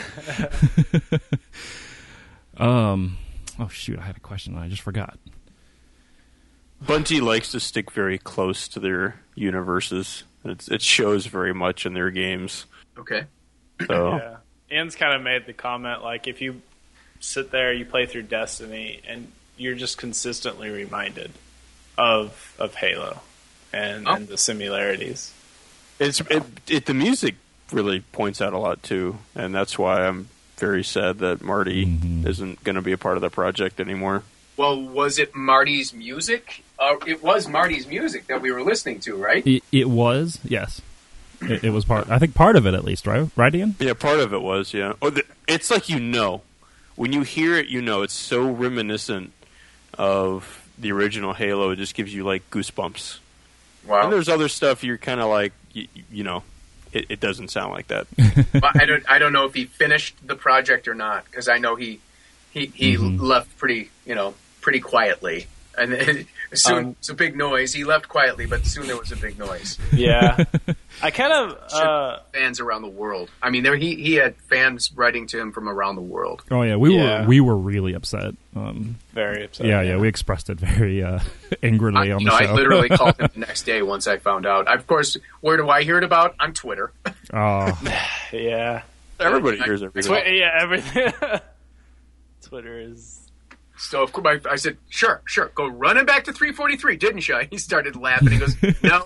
Oh shoot, I had a question and I just forgot. Bungie likes to stick very close to their universes. It shows very much in their games. Okay. So Yeah. Ian's kind of made the comment, like, if you sit there, you play through Destiny, and you're just consistently reminded of Halo and the similarities. The music really points out a lot too, and that's why I'm very sad that Marty isn't going to be a part of the project anymore. Well, was it Marty's music? It was Marty's music that we were listening to, right? It was, yes. It was part. I think part of it, at least, right? Right, Ian? Yeah, part of it was. Yeah. It's like when you hear it, it's so reminiscent of the original Halo. It just gives you like goosebumps. Wow. And there's other stuff you're kind of like, it doesn't sound like that. Well, I don't know if he finished the project or not, because I know he left pretty quietly. And then soon it's a big noise. He left quietly, but soon there was a big noise. Yeah. I kind of fans around the world. I mean, he had fans writing to him from around the world. Oh yeah, we were really upset. Very upset. Yeah, we expressed it very angrily on the show. I literally called him the next day once I found out. Of course, where do I hear it about? On Twitter. Oh. Yeah. Everybody hears everything. Everything. Twitter is... So of course I said, sure, go running back to 343, didn't you? He started laughing. He goes, no.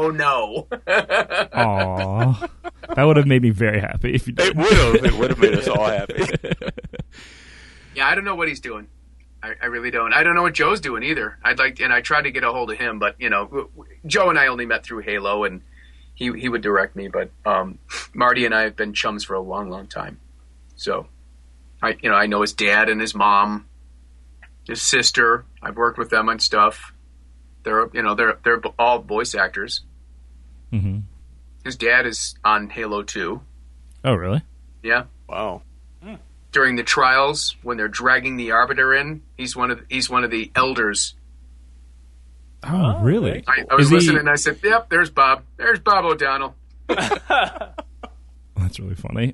Aw, that would have made me very happy if you did. It would have made us all happy. Yeah, I don't know what he's doing. I really don't. I don't know what Joe's doing either. I tried to get a hold of him, but Joe and I only met through Halo, and he would direct me. But Marty and I have been chums for a long, long time. So I know his dad and his mom. His sister, I've worked with them on stuff. They're all voice actors. Mm-hmm. His dad is on Halo 2. Oh, really? Yeah. Wow. During the trials, when they're dragging the Arbiter in, he's one of the elders. Oh, really? I was listening and I said, "Yep, there's Bob. There's Bob O'Donnell." That's really funny.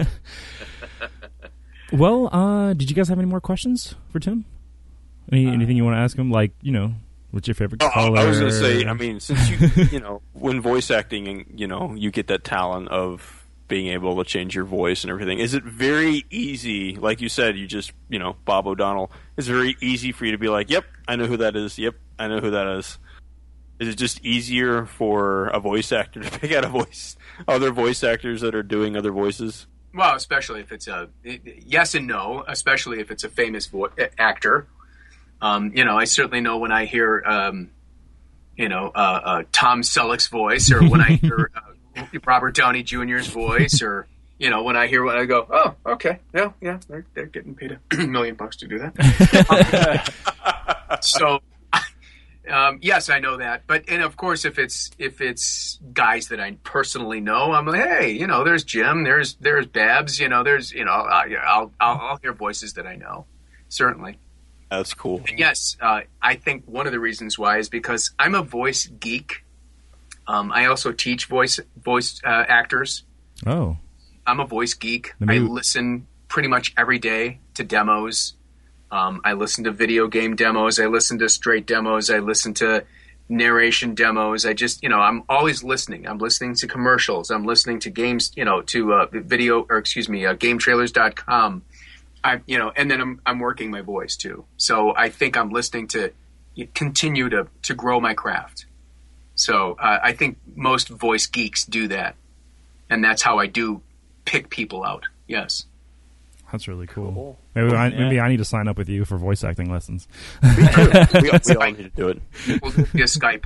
Well, did you guys have any more questions for Tim? Anything you want to ask him? Like, what's your favorite color? I was going to say, I mean, since you, when voice acting, you get that talent of being able to change your voice and everything. Is it very easy? Like you said, you just, Bob O'Donnell. Is it very easy for you to be like, yep, I know who that is. Yep, I know who that is. Is it just easier for a voice actor to pick out other voice actors that are doing other voices? Well, especially if it's yes and no, especially if it's a famous actor. I certainly know when I hear, Tom Selleck's voice, or when I hear Robert Downey Jr.'s voice, or when I hear I go, oh, okay, yeah, they're getting paid $1 million to do that. So, yes, I know that. And of course, if it's guys that I personally know, I'm like, hey, there's Jim, there's Babs, I'll hear voices that I know, certainly. That's cool. And yes, I think one of the reasons why is because I'm a voice geek. I also teach voice actors. Oh. I'm a voice geek. I listen pretty much every day to demos. I listen to video game demos. I listen to straight demos. I listen to narration demos. I just, I'm always listening. I'm listening to commercials. I'm listening to games, to GameTrailers.com. And then I'm working my voice too. So I think I'm listening to continue to grow my craft. So I think most voice geeks do that. And that's how I do pick people out. Yes. That's really cool. Maybe I need to sign up with you for voice acting lessons. We all need to do it. We'll do via Skype.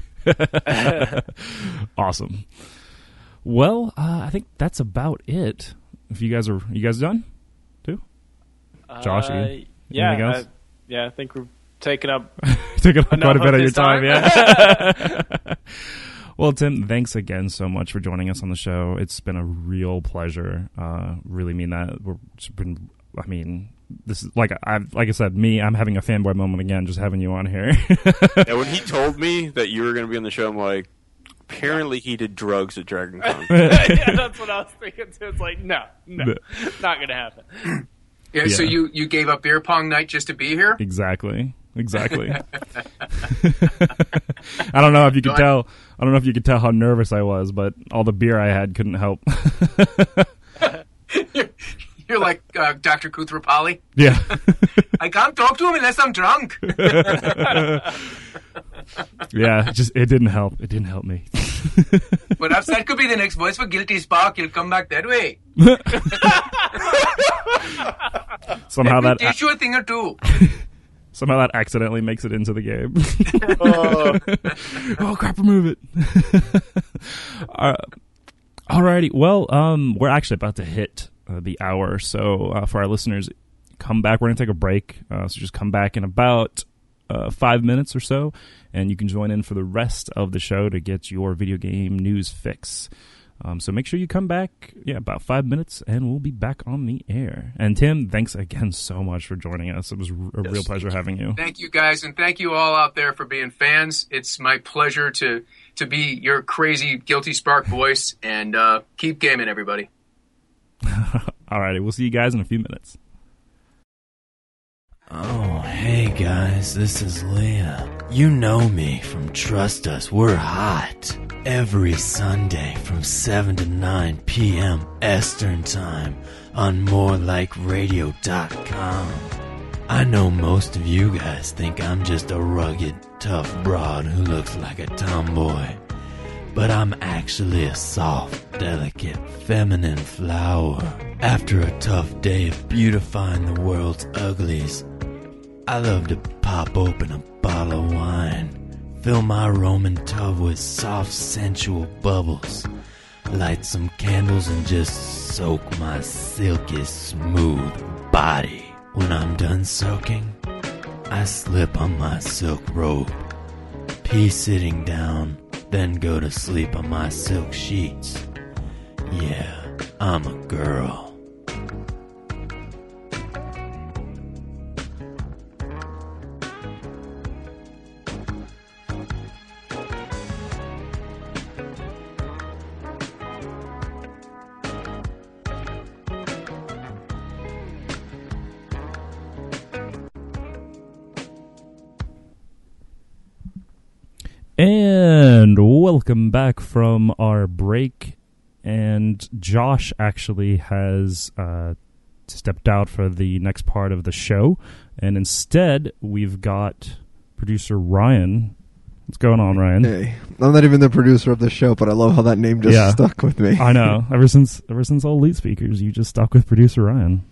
Awesome. Well, I think that's about it. If you guys done too? Josh, anything else? I think we're taking up quite a bit of your time. Yeah. Well, Tim, thanks again so much for joining us on the show. It's been a real pleasure. Really mean that. This is like I said, I'm having a fanboy moment again, just having you on here. And when he told me that you were going to be on the show, I'm like, apparently he did drugs at Dragon Con. Yeah, that's what I was thinking too. It's like, no, not going to happen. Yeah, so you gave up beer pong night just to be here? Exactly. I don't know if you could tell. I don't know if you could tell how nervous I was, but all the beer I had couldn't help. You're like Dr. Koothrappali. Yeah. I can't talk to him unless I'm drunk. Yeah, it didn't help. It didn't help me. Perhaps that could be the next voice for Guilty Spark. He'll come back that way. Somehow Let me teach you a thing or two. Somehow that accidentally makes it into the game. Oh crap! Remove it. Alrighty. Well, we're actually about to hit the hour. So for our listeners, come back. We're gonna take a break. So just come back in about 5 minutes or so, and you can join in for the rest of the show to get your video game news fix. So make sure you come back, about 5 minutes, and we'll be back on the air. And Tim, thanks again so much for joining us. It was a real pleasure having you. Thank you, guys, and thank you all out there for being fans. It's my pleasure to be your crazy Guilty Spark voice, and keep gaming, everybody. All righty, we'll see you guys in a few minutes. Oh, hey guys, this is Leah. You know me from Trust Us, We're Hot. Every Sunday from 7 to 9 p.m. Eastern Time on morelikeradio.com. I know most of you guys think I'm just a rugged, tough broad who looks like a tomboy. But I'm actually a soft, delicate, feminine flower. After a tough day of beautifying the world's uglies, I love to pop open a bottle of wine, fill my Roman tub with soft, sensual bubbles, light some candles, and just soak my silky smooth body. When I'm done soaking, I slip on my silk robe, pee sitting down, then go to sleep on my silk sheets. Yeah, I'm a girl. And welcome back from our break. And Josh actually has stepped out for the next part of the show. And instead, we've got producer Ryan. What's going on, Ryan? Hey, I'm not even the producer of the show, but I love how that name just stuck with me. I know. Ever since all Elite Speakers, you just stuck with producer Ryan.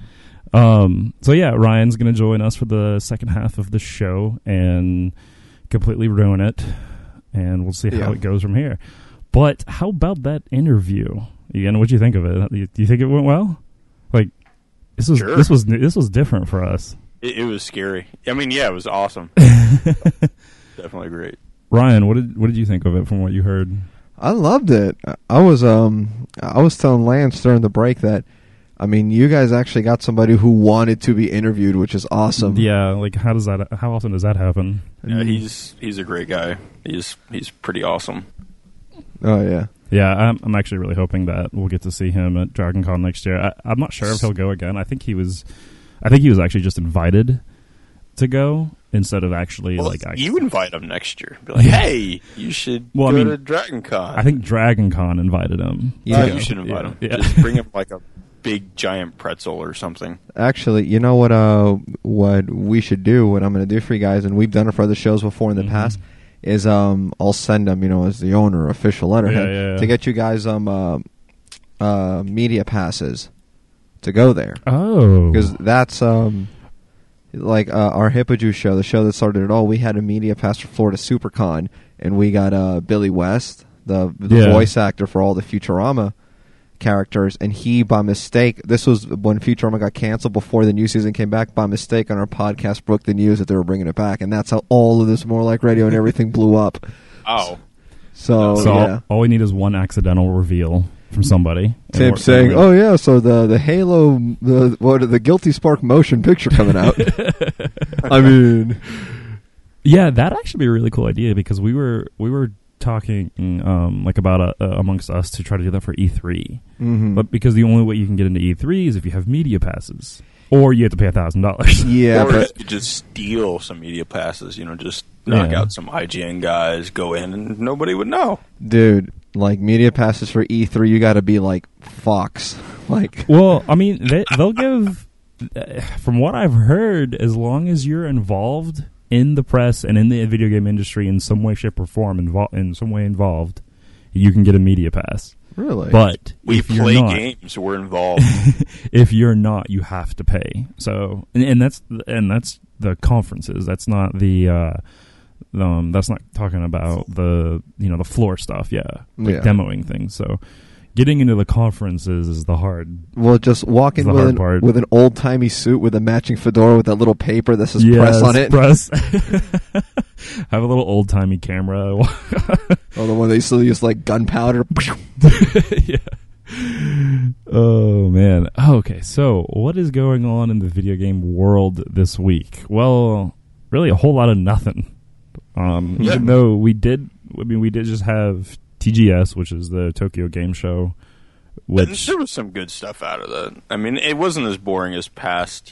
Ryan's going to join us for the second half of the show and completely ruin it, and we'll see how it goes from here. But how about that interview? Again, what'd you think of it? Do you think it went well? Like, this was different for us. It was scary. I mean, it was awesome. Definitely great. Ryan, what did you think of it from what you heard? I loved it. I was telling Lance during the break that, I mean, you guys actually got somebody who wanted to be interviewed, which is awesome. Yeah, like how often does that happen? Yeah, he's a great guy. He's pretty awesome. Oh yeah. Yeah, I'm actually really hoping that we'll get to see him at Dragon Con next year. I'm not sure if he'll go again. I think he was actually just invited to go instead of actually you invite him next year. Be like, hey, you should go to Dragon Con. I think Dragon Con invited him. You should invite him. Yeah. Just bring him like a big giant pretzel or something. Actually, you know what we should do, what I'm going to do for you guys, and we've done it for other shows before in the past, is I'll send them, as the owner, official letterhead, to get you guys media passes to go there. Oh, because that's like our Hippo Juice show, the show that started it all. We had a media pass for Florida SuperCon, and we got Billy West, the voice actor for all the Futurama characters, and he, by mistake, this was when Futurama got canceled before the new season came back, by mistake on our podcast broke the news that they were bringing it back, and that's how all of this More Like Radio and everything blew up. Oh. So yeah. all we need is one accidental reveal from somebody. Tim saying, "Oh yeah, so the Halo, the Guilty Spark motion picture coming out." I mean, yeah, that'd actually be a really cool idea, because we were talking like about amongst us to try to do that for E3, but because the only way you can get into E3 is if you have media passes, or you have to pay $1,000. Yeah, or but you just steal some media passes. Just knock out some IGN guys, go in, and nobody would know. Dude, like media passes for E3, you got to be like Fox. Like, well, I mean, they'll give. From what I've heard, as long as you're involved in the press and in the video game industry in some way, shape, or form, involved, you can get a media pass. Really? But we if you're play not, games, we're involved. If you're not, you have to pay. So, and that's the conferences. That's not the. That's not talking about the the floor stuff. Demoing things. So, getting into the conferences is the hard. Well, just walk in with an old timey suit with a matching fedora with that little paper that says press on it. Press. Have a little old timey camera. Oh, the one they still use like gunpowder. Yeah. Oh man. Okay, so what is going on in the video game world this week? Well, really a whole lot of nothing. Even though we did just have TGS, which is the Tokyo Game Show. Which there was some good stuff out of that. I mean, it wasn't as boring as past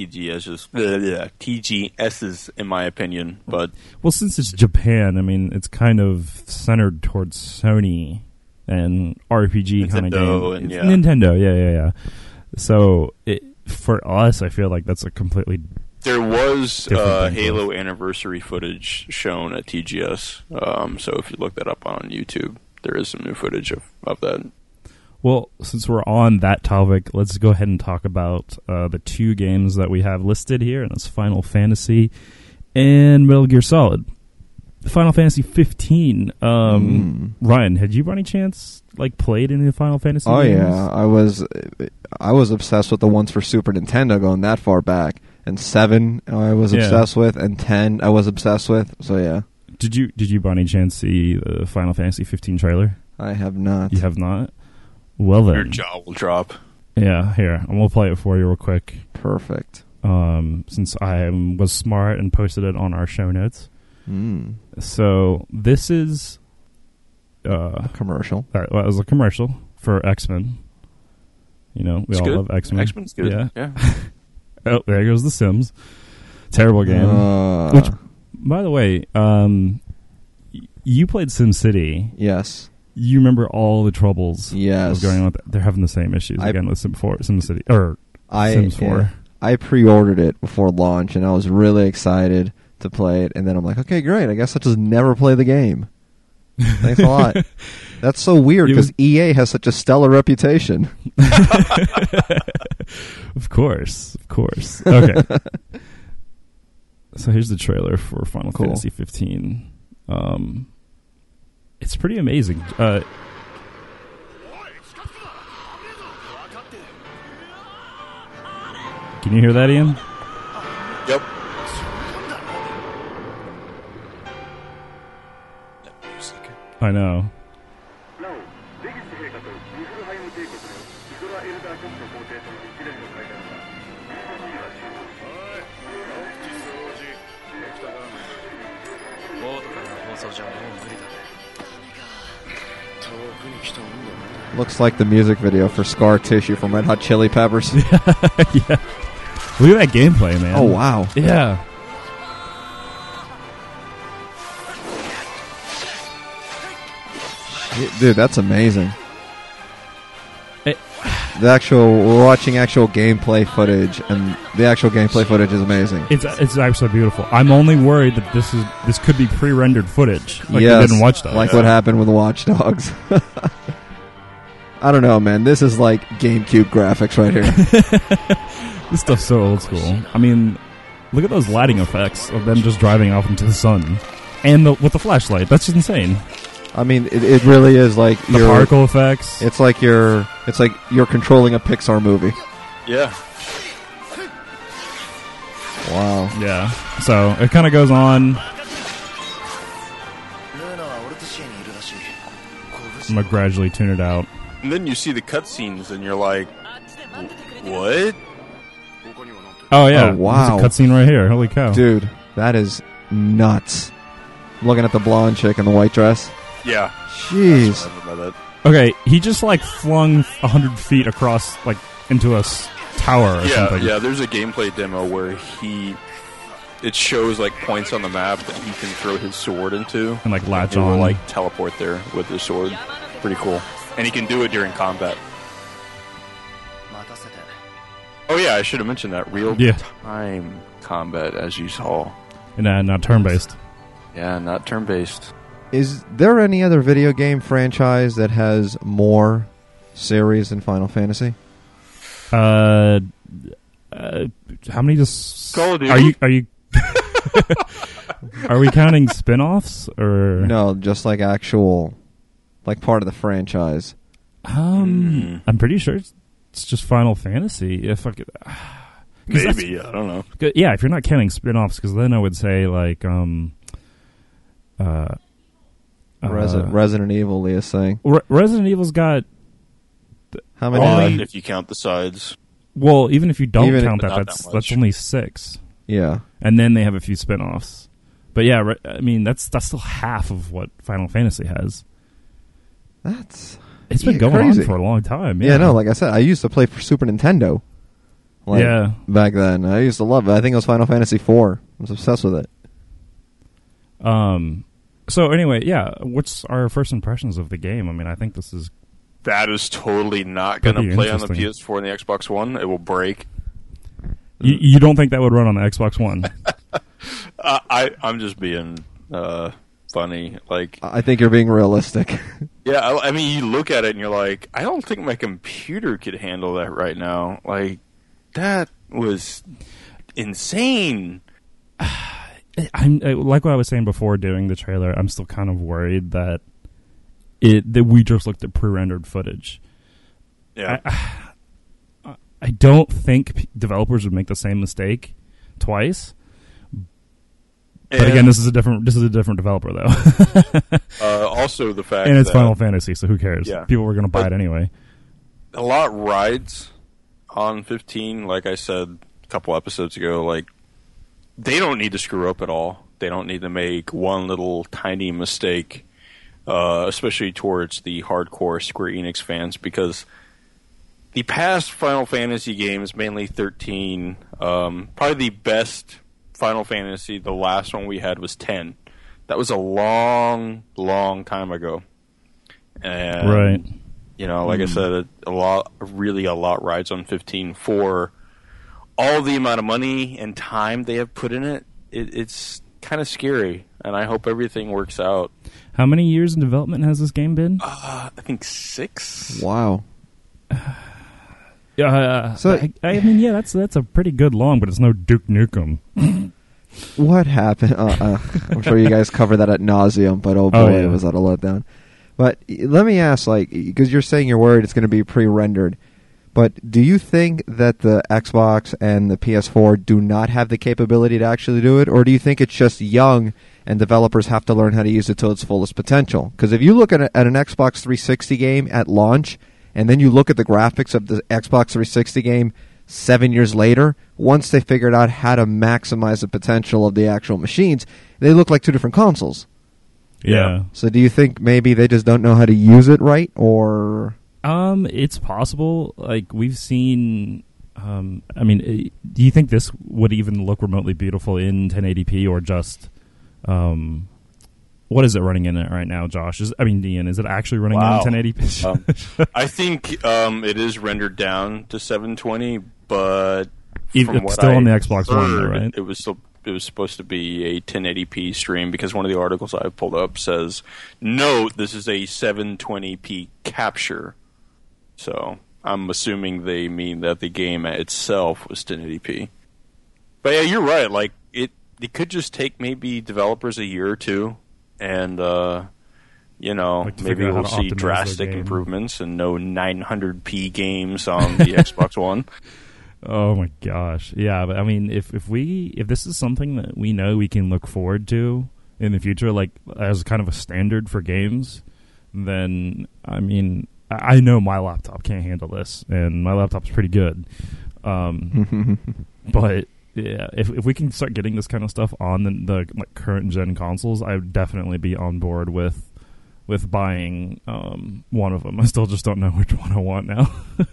TGS's, in my opinion. But since it's Japan, I mean, it's kind of centered towards Sony and RPG kind of game. Nintendo, yeah. So for us, I feel like that's a completely. There was Halo anniversary footage shown at TGS. So if you look that up on YouTube, there is some new footage of that. Well, since we're on that topic, let's go ahead and talk about the two games that we have listed here, and that's Final Fantasy and Metal Gear Solid. Final Fantasy 15. Ryan, had you by any chance played any Final Fantasy games? Yeah, I was obsessed with the ones for Super Nintendo going that far back, and 7 I was obsessed with, and 10 I was obsessed with. So yeah. Did you by any chance see the Final Fantasy 15 trailer? I have not. You have not? Well then, your jaw will drop. Yeah, here, I'm gonna play it for you real quick. Perfect. Since I was smart and posted it on our show notes. So this is a commercial. It was a commercial for X-Men. We it's all good. love X-Men. X-Men's good. Yeah. Oh, there goes The Sims. Terrible game. Which, by the way, you played SimCity. Yes. You remember all the troubles that was going on with that? They're having the same issues again with SimCity or Sims 4. Yeah, I pre-ordered it before launch, and I was really excited to play it. And then I'm like, okay, great. I guess I'll just never play the game. Thanks a lot. That's so weird because EA has such a stellar reputation. Of course. Okay. So here's the trailer for Final Fantasy 15. It's pretty amazing. Can you hear that, Ian? Yep. I know. Looks like the music video for Scar Tissue from Red Hot Chili Peppers. Yeah. Look at that gameplay, man. Oh, wow. Yeah. Dude, that's amazing. We're watching actual gameplay footage, and the actual gameplay footage is amazing. It's actually beautiful. I'm only worried that this could be pre-rendered footage, like we did in Watch Dogs. Like what happened with Watch Dogs. I don't know, man. This is like GameCube graphics right here. This stuff's so old school. I mean, look at those lighting effects of them just driving off into the sun. And with the flashlight. That's just insane. I mean, it really is like the particle effects. It's like you're controlling a Pixar movie. Yeah. Wow. Yeah. So it kind of goes on. I'm gonna gradually tune it out. And then you see the cutscenes, and you're like, "What?" Oh yeah! Oh, wow! There's a cutscene right here. Holy cow, dude! That is nuts. I'm looking at the blonde chick in the white dress. Yeah. Jeez. Okay, he just like flung 100 feet across, like into a tower or something. Yeah, there's a gameplay demo where it shows like points on the map that he can throw his sword into and like latch on, on, like teleport there with his sword. Pretty cool, and he can do it during combat. Oh yeah, I should have mentioned that real time combat, as you saw, and not turn based. Yeah, not turn based. Is there any other video game franchise that has more series than Final Fantasy? How many just Call of Duty? Are you are we counting spin-offs or no, just like actual like part of the franchise? I'm pretty sure it's just Final Fantasy. If I could, maybe I don't know. Yeah, if you're not counting spin-offs, because then I would say like Resident Evil, Leah's saying. Resident Evil's got how many? If you count the sides. Well, even if you don't count that's only 6. Yeah, and then they have a few spin-offs. But yeah, I mean that's still half of what Final Fantasy has. It's been going crazy. on for a long time. Yeah, no, like I said, I used to play for Super Nintendo. Back then, I used to love it. I think it was Final Fantasy IV. I was obsessed with it. So anyway, yeah, what's our first impressions of the game? I mean, I think this is... That is totally not going to play on the PS4 and the Xbox One. It will break. You don't think that would run on the Xbox One? I'm just being funny. Like, I think you're being realistic. Yeah, I mean, you look at it and you're like, I don't think my computer could handle that right now. Like, that was insane. I'm like what I was saying before doing the trailer. I'm still kind of worried that we just looked at pre-rendered footage. Yeah, I don't think developers would make the same mistake twice. But again, this is a different developer though. Also, the fact and it's that, Final Fantasy, so who cares? Yeah. People were going to buy it anyway. A lot rides on 15, like I said a couple episodes ago. Like, they don't need to screw up at all. They don't need to make one little tiny mistake, especially towards the hardcore Square Enix fans, because the past Final Fantasy games, mainly 13, probably the best Final Fantasy, the last one we had was 10. That was a long, long time ago. And, right. You know, like I said, a lot rides on 15 for all the amount of money and time they have put in it. It's kind of scary, and I hope everything works out. How many years in development has this game been? I think 6. Wow. So I mean, yeah, that's a pretty good long, but it's no Duke Nukem. What happened? I'm sure you guys cover that ad nauseum, but oh boy, was that a letdown. But let me ask, like, because you're saying you're worried it's going to be pre-rendered, but do you think that the Xbox and the PS4 do not have the capability to actually do it, or do you think it's just young and developers have to learn how to use it to its fullest potential? Because if you look at an Xbox 360 game at launch, and then you look at the graphics of the Xbox 360 game 7 years later, once they figured out how to maximize the potential of the actual machines, they look like two different consoles. Yeah. So do you think maybe they just don't know how to use it right, or... It's possible. Like, we've seen... I mean, do you think this would even look remotely beautiful in 1080p, or just... what is it running in it right now, Josh? Ian, is it actually running in 1080p? I think it is rendered down to 720, but it's still on the Xbox One, right? It was supposed to be a 1080p stream, because one of the articles I pulled up says, "Note, this is a 720p capture." So I'm assuming they mean that the game itself was 1080p. But yeah, you're right. Like it could just take maybe developers a year or two, and maybe we'll see drastic improvements and no 900p games on the Xbox One. Oh my gosh, yeah. But I mean, if this is something that we know we can look forward to in the future, like as kind of a standard for games, then I mean, I know my laptop can't handle this, and my laptop's pretty good. But yeah, if we can start getting this kind of stuff on the like current gen consoles, I would definitely be on board with buying one of them. I still just don't know which one I want now.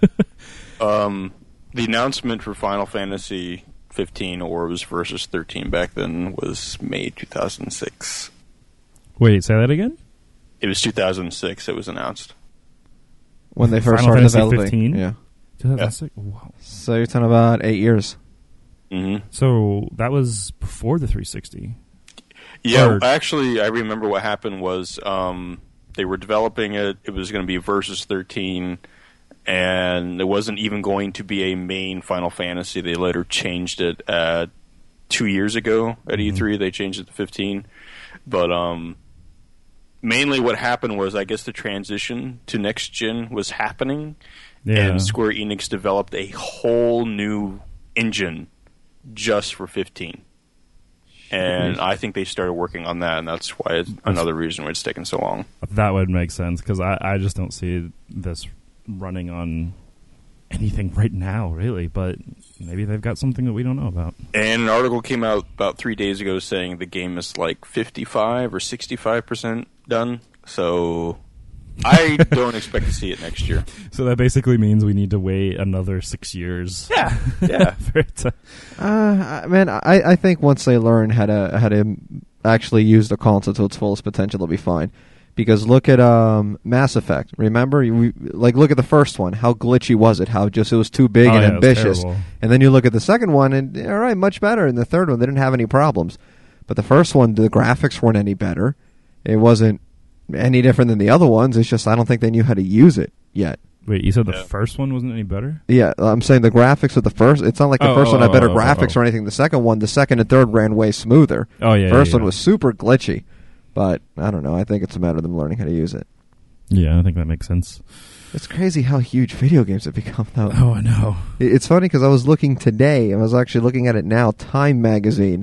The announcement for Final Fantasy 15 Orbs versus 13 back then was May 2006. Wait, say that again? It was 2006 it was announced. When they first Final started Fantasy developing. 15? Yeah. 2006? Wow. So you're talking about 8 years. Mm-hmm. So that was before the 360. Yeah, actually, I remember what happened was they were developing it. It was going to be Versus 13, and it wasn't even going to be a main Final Fantasy. They later changed it 2 years ago at E3. They changed it to 15. But mainly what happened was, I guess the transition to next gen was happening, and Square Enix developed a whole new engine just for 15. And I think they started working on that, and that's why it's another reason why it's taken so long. That would make sense, because I just don't see this running on anything right now, really. But maybe they've got something that we don't know about. And an article came out about 3 days ago saying the game is like 55 or 65% done. So I don't expect to see it next year. So that basically means we need to wait another 6 years. Yeah, yeah. For it to... Man, I think once they learn how to actually use the console to its fullest potential, they'll be fine. Because look at Mass Effect. Remember, look at the first one. How glitchy was it? How just it was too big and ambitious. And then you look at the second one, and all right, much better. And the third one, they didn't have any problems. But the first one, the graphics weren't any better. It wasn't any different than the other ones. It's just I don't think they knew how to use it yet. Wait, you said the first one wasn't any better? Yeah, I'm saying the graphics of the first. It's not like the first one had better graphics or anything. The second and third ran way smoother. Oh yeah, first one was super glitchy. But I don't know. I think it's a matter of them learning how to use it. Yeah, I think that makes sense. It's crazy how huge video games have become, though. Oh, I know. It's funny because I was looking today. I was actually looking at it now. Time magazine.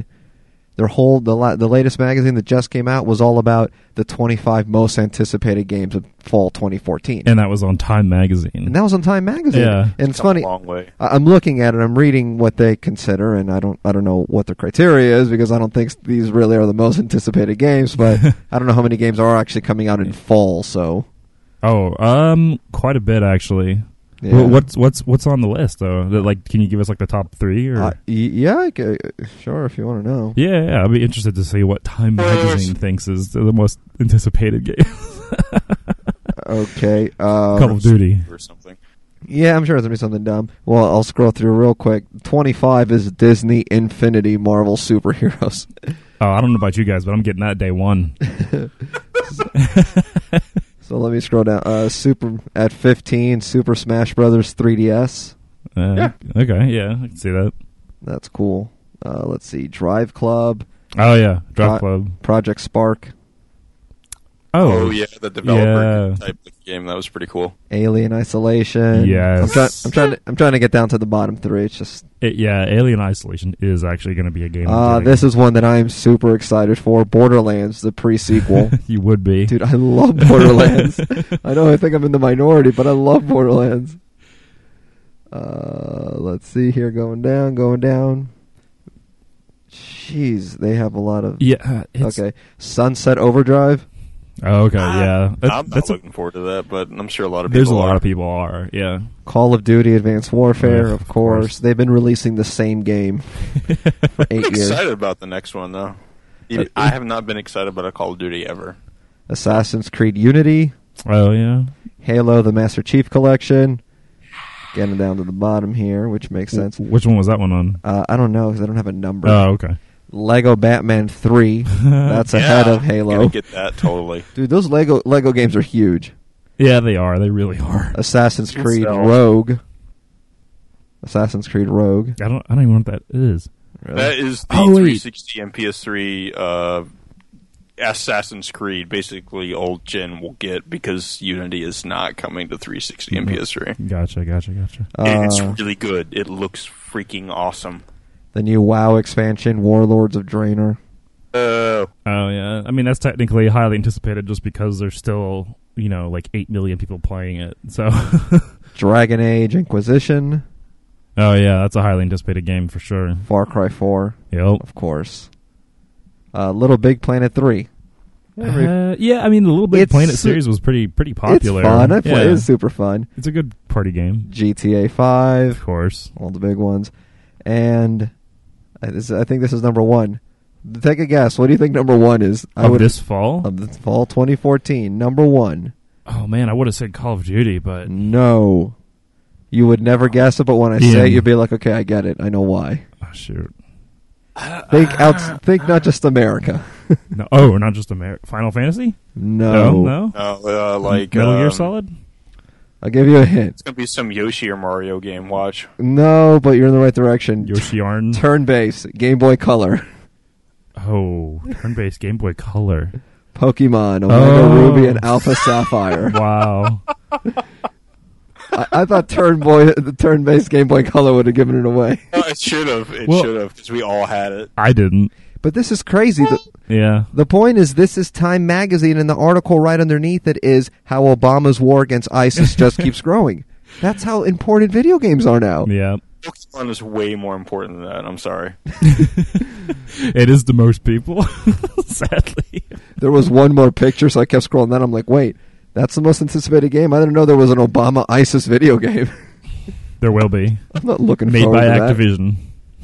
The latest magazine that just came out was all about the 25 most anticipated games of fall 2014. And that was on Time magazine. And that was on Time magazine. Yeah. And it's funny. A long way. I'm looking at it. I'm reading what they consider, and I don't know what their criteria is because I don't think these really are the most anticipated games. But I don't know how many games are actually coming out in fall. So. Oh, quite a bit actually. Yeah. What's on the list though? Can you give us the top 3? Or yeah, sure if you want to know. Yeah, I'd be interested to see what Time magazine thinks is the most anticipated game. Okay, Call of Duty or something. Yeah, I'm sure it's gonna be something dumb. Well, I'll scroll through real quick. 25 is Disney Infinity Marvel Superheroes. Oh, I don't know about you guys, but I'm getting that day one. So let me scroll down. Super at 15, Super Smash Brothers 3DS. Yeah. Okay, yeah, I can see that. That's cool. Let's see, Drive Club. Oh yeah, Drive Club. Project Spark. Oh yeah, the developer type of game. That was pretty cool. Alien Isolation. Yes. I'm trying to get down to the bottom 3. It's just Alien Isolation is actually going to be a game. This is one that I am super excited for. Borderlands, the pre-sequel. You would be, dude. I love Borderlands. I know I think I'm in the minority, but I love Borderlands. Let's see here, going down. Jeez, they have a lot of okay. Sunset Overdrive. Oh, okay, yeah. I'm not looking forward to that, but I'm sure a lot of people There's a lot of people are, yeah. Call of Duty Advanced Warfare, of course. They've been releasing the same game for 8 years. I'm excited about the next one, though. I have not been excited about a Call of Duty ever. Assassin's Creed Unity. Oh, yeah. Halo, the Master Chief Collection. Getting down to the bottom here, which makes sense. Which one was that one on? I don't know, because I don't have a number. Oh, okay. Lego Batman 3. That's ahead of Halo. I get that totally. Dude, those Lego games are huge. Yeah, they are. They really are. Assassin's Creed So- Rogue. Assassin's Creed Rogue. I don't even know what that is. Really? That is the Oh, wait. 360 and PS3 Assassin's Creed, basically old gen will get because Unity is not coming to 360 and PS3. Gotcha. It's really good. It looks freaking awesome. The new WoW expansion, Warlords of Draenor. Oh yeah. I mean, that's technically highly anticipated just because there's still, like 8 million people playing it. So. Dragon Age Inquisition. Oh yeah, that's a highly anticipated game for sure. Far Cry 4. Yep. Of course. Little Big Planet 3. Yeah, I mean, the Little Big Planet series was pretty popular. It's fun. I play. It's super fun. It's a good party game. GTA 5. Of course. All the big ones. And I think this is number 1. Take a guess. What do you think number 1 is? This fall? Of this fall 2014. Number 1. Oh, man, I would have said Call of Duty, but... No. You would never guess it, but when I say it, you'd be like, okay, I get it. I know why. Oh, shoot. Think not just America. No, not just America. Final Fantasy? No. Like Metal Gear Solid? I'll give you a hint. It's gonna be some Yoshi or Mario game. Watch. No, but you're in the right direction. Yoshi Yarn? Turn-based, Game Boy Color. Oh, turn-based Game Boy Color. Pokemon, Omega Ruby, and Alpha Sapphire. Wow. I thought the turn-based Game Boy Color would have given it away. It should have. It should have, because we all had it. I didn't. But this is crazy. Yeah. The point is, this is Time Magazine, and the article right underneath it is how Obama's war against ISIS just keeps growing. That's how important video games are now. Yeah. Pokemon is way more important than that. I'm sorry. It is to most people, sadly. There was one more picture, so I kept scrolling down. I'm like, wait, that's the most anticipated game? I didn't know there was an Obama ISIS video game. There will be. I'm not looking Made forward by to that. Activision.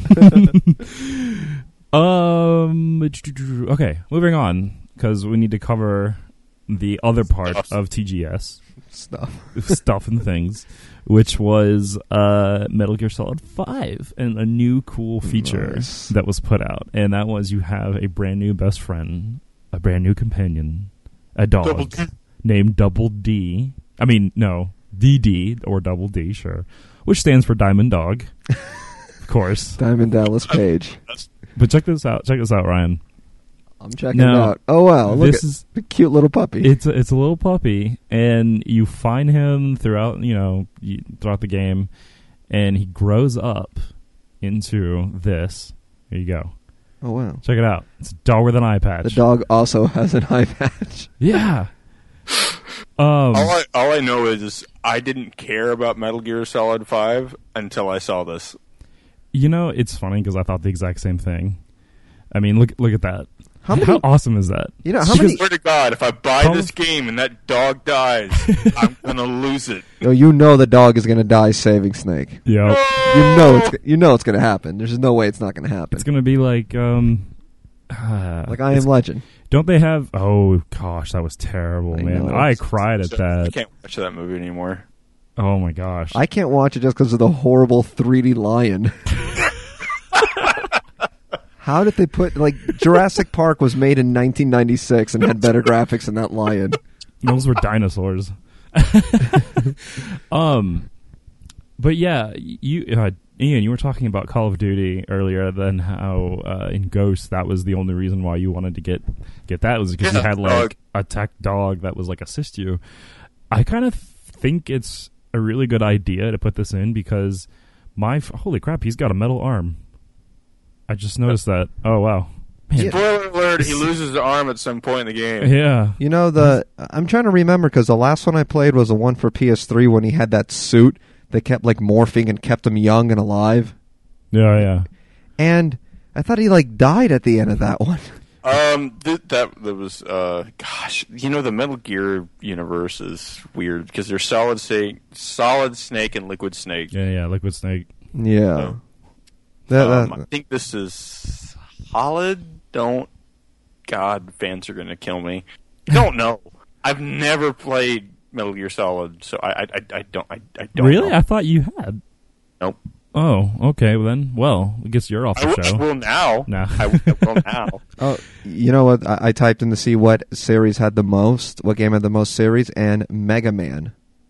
Okay, moving on, because we need to cover the other part of TGS. Stuff and things, which was Metal Gear Solid 5 and a new cool feature that was put out. And that was you have a brand new best friend, a brand new companion, a dog named Double D. I mean, no, DD or Double D, sure, which stands for Diamond Dog, of course. Diamond Dallas Page. But check this out, Ryan. I'm checking it out. Oh wow! Look at the cute little puppy. It's a little puppy, and you find him throughout throughout the game, and he grows up into this. Here you go. Oh wow! Check it out. It's a dog with an eye patch. The dog also has an eye patch. Yeah. All I know is I didn't care about Metal Gear Solid 5 until I saw this. It's funny because I thought the exact same thing. I mean, look at that. How awesome is that? How many? Swear to God, if I buy this game and that dog dies, I'm gonna lose it. The dog is gonna die saving Snake. Yeah. It's gonna happen. There's no way it's not gonna happen. It's gonna be like like I Am Legend. Don't they have? Oh gosh, that was terrible, man. I cried at that. I can't watch that movie anymore. Oh my gosh. I can't watch it just because of the horrible 3D lion. How did they put Jurassic Park was made in 1996 and had better graphics than that lion? Those were dinosaurs. But yeah, Ian, you were talking about Call of Duty earlier. Then how in Ghost that was the only reason why you wanted to get that was because you had a tech dog that was assist you. I kind of think it's a really good idea to put this in because holy crap, he's got a metal arm. I just noticed that. Oh wow! Man. Spoiler alert: he loses the arm at some point in the game. Yeah. I'm trying to remember because the last one I played was the one for PS3 when he had that suit that kept morphing and kept him young and alive. Yeah. And I thought he died at the end of that one. That was the Metal Gear universe is weird because there's Solid Snake, and Liquid Snake. Yeah, Liquid Snake. Yeah. I think this is Solid. God, fans are gonna kill me. Don't know. I've never played Metal Gear Solid, so I don't. Really? Know. I thought you had. Nope. Oh, okay. Well, I guess you're off the show. I will now. No. I will now. Oh, you know what? I typed in to see what series had the most, what game had the most series, and Mega Man.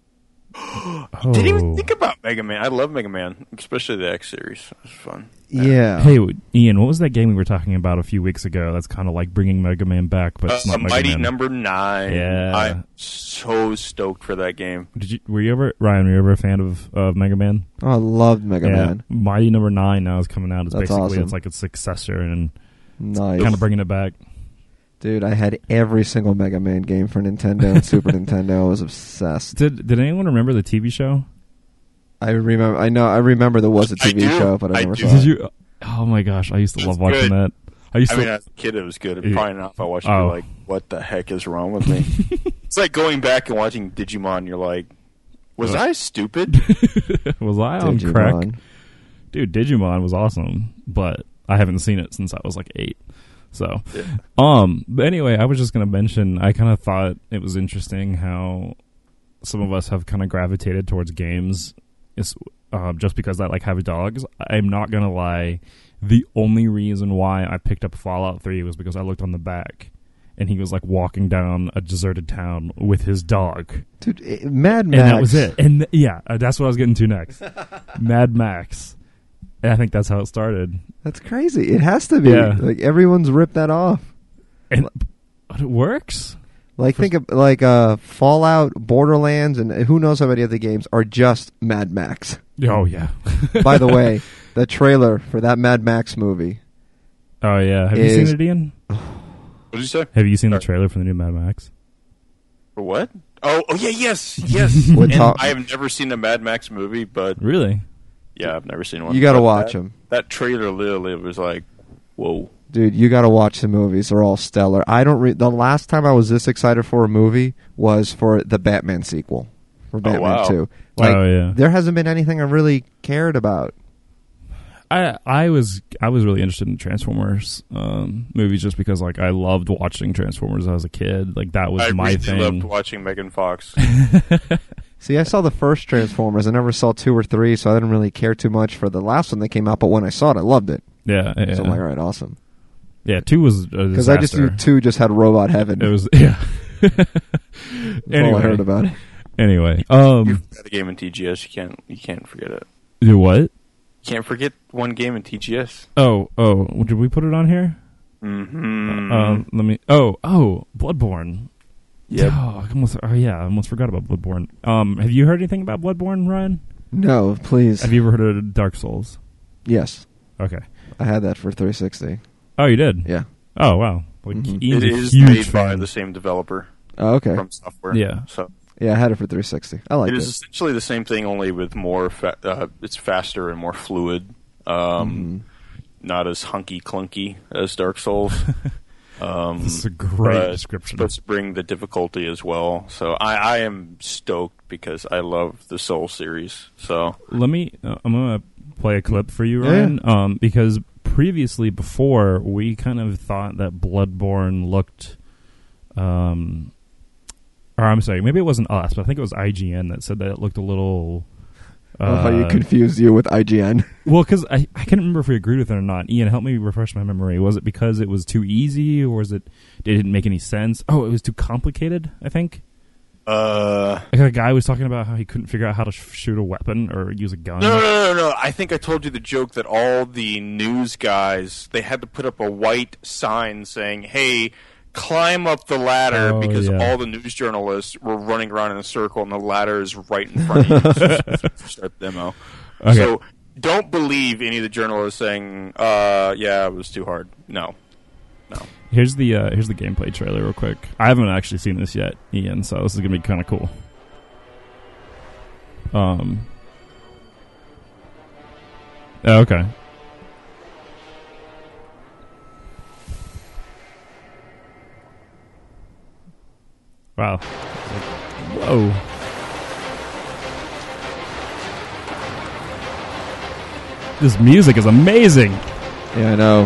Didn't even think about Mega Man. I love Mega Man, especially the X series. It was fun. Yeah. Hey, Ian, what was that game we were talking about a few weeks ago? That's kind of like bringing Mega Man back, but it's not Mega Mighty Man. Number 9. Yeah. I'm so stoked for that game. Were you ever a fan of Mega Man? Oh, I loved Mega Man. Mighty Number 9 now is coming out. It's That's basically awesome. it's like its successor and Nice. kind of bringing it back. Dude, I had every single Mega Man game for Nintendo and Super Nintendo. I was obsessed. Did anyone remember the TV show? I remember there was a TV show, but I never saw it. Did you? Oh my gosh, I used to love watching that. I mean, as a kid, it was good. Probably not if I watched it, be like, what the heck is wrong with me? It's like going back and watching Digimon. You're like, was I stupid? Was I on crack? Dude, Digimon was awesome, but I haven't seen it since I was like 8. So, but anyway, I was just going to mention, I kind of thought it was interesting how some of us have kind of gravitated towards games just because I like have dogs. I'm not going to lie. The only reason why I picked up Fallout 3 was because I looked on the back and he was like walking down a deserted town with his dog. Dude, Mad Max. And that was it. And that's what I was getting to next. Mad Max. And I think that's how it started. That's crazy. It has to be. Yeah. Like, everyone's ripped that off. And but it works. Like, think of like Fallout, Borderlands, and who knows how many other games are just Mad Max. Oh, yeah. By the way, the trailer for that Mad Max movie. Oh, yeah. Have you seen it, Ian? What did you say? Have you seen the trailer for the new Mad Max? For what? Oh yeah, yes. And I have never seen a Mad Max movie, but... Really? Yeah, I've never seen one. You got to watch them. That trailer literally was like, whoa. Dude, you got to watch the movies. They're all stellar. The last time I was this excited for a movie was for the Batman sequel. For Batman 2. Like, there hasn't been anything I really cared about. I was really interested in Transformers movies just because like I loved watching Transformers as a kid. Like that was my thing. I loved watching Megan Fox. See, I saw the first Transformers. I never saw 2 or 3, so I didn't really care too much for the last one that came out. But when I saw it, I loved it. Yeah. So I'm like, all right, awesome. Yeah, 2 was a disaster. Because I just knew 2 just had robot heaven. It was, yeah. Anyway. All I heard about it. Anyway, you forgot a game in TGS. You can't forget it. Do what? You can't forget one game in TGS. Oh, did we put it on here? Mm-hmm. Let me. Oh, Bloodborne. Yep. Oh, I almost forgot about Bloodborne. Have you heard anything about Bloodborne, Ryan? No, please. Have you ever heard of Dark Souls? Yes. Okay. I had that for 360. Oh, you did? Yeah. Oh, wow. Like, It is made by the same developer. Oh, okay. From software. Yeah. So. Yeah, I had it for 360. I like it. It is essentially the same thing, only with more. It's faster and more fluid. Not as hunky clunky as Dark Souls. This is a great description. It's supposed to bring the difficulty as well. So I am stoked because I love the Soul series. So I'm gonna play a clip for you, Ryan. Because previously, before, we kind of thought that Bloodborne looked. Or I'm sorry, maybe it wasn't us, but I think it was IGN that said that it looked a little... how you confused you with IGN. Well, because I can't remember if we agreed with it or not. Ian, help me refresh my memory. Was it because it was too easy, or was it didn't make any sense? Oh, it was too complicated, I think? Like a guy was talking about how he couldn't figure out how to shoot a weapon or use a gun. No. I think I told you the joke that all the news guys, they had to put up a white sign saying, hey... climb up the ladder because all the news journalists were running around in a circle and the ladder is right in front of you to start the demo. Okay. So don't believe any of the journalists saying, it was too hard. No. Here's the gameplay trailer real quick. I haven't actually seen this yet, Ian, so this is going to be kind of cool. Okay. Wow. Whoa. This music is amazing. Yeah, I know.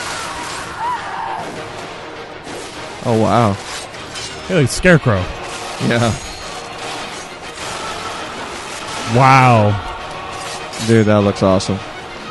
Oh, wow. Hey, like Scarecrow. Yeah. Wow. Dude, that looks awesome.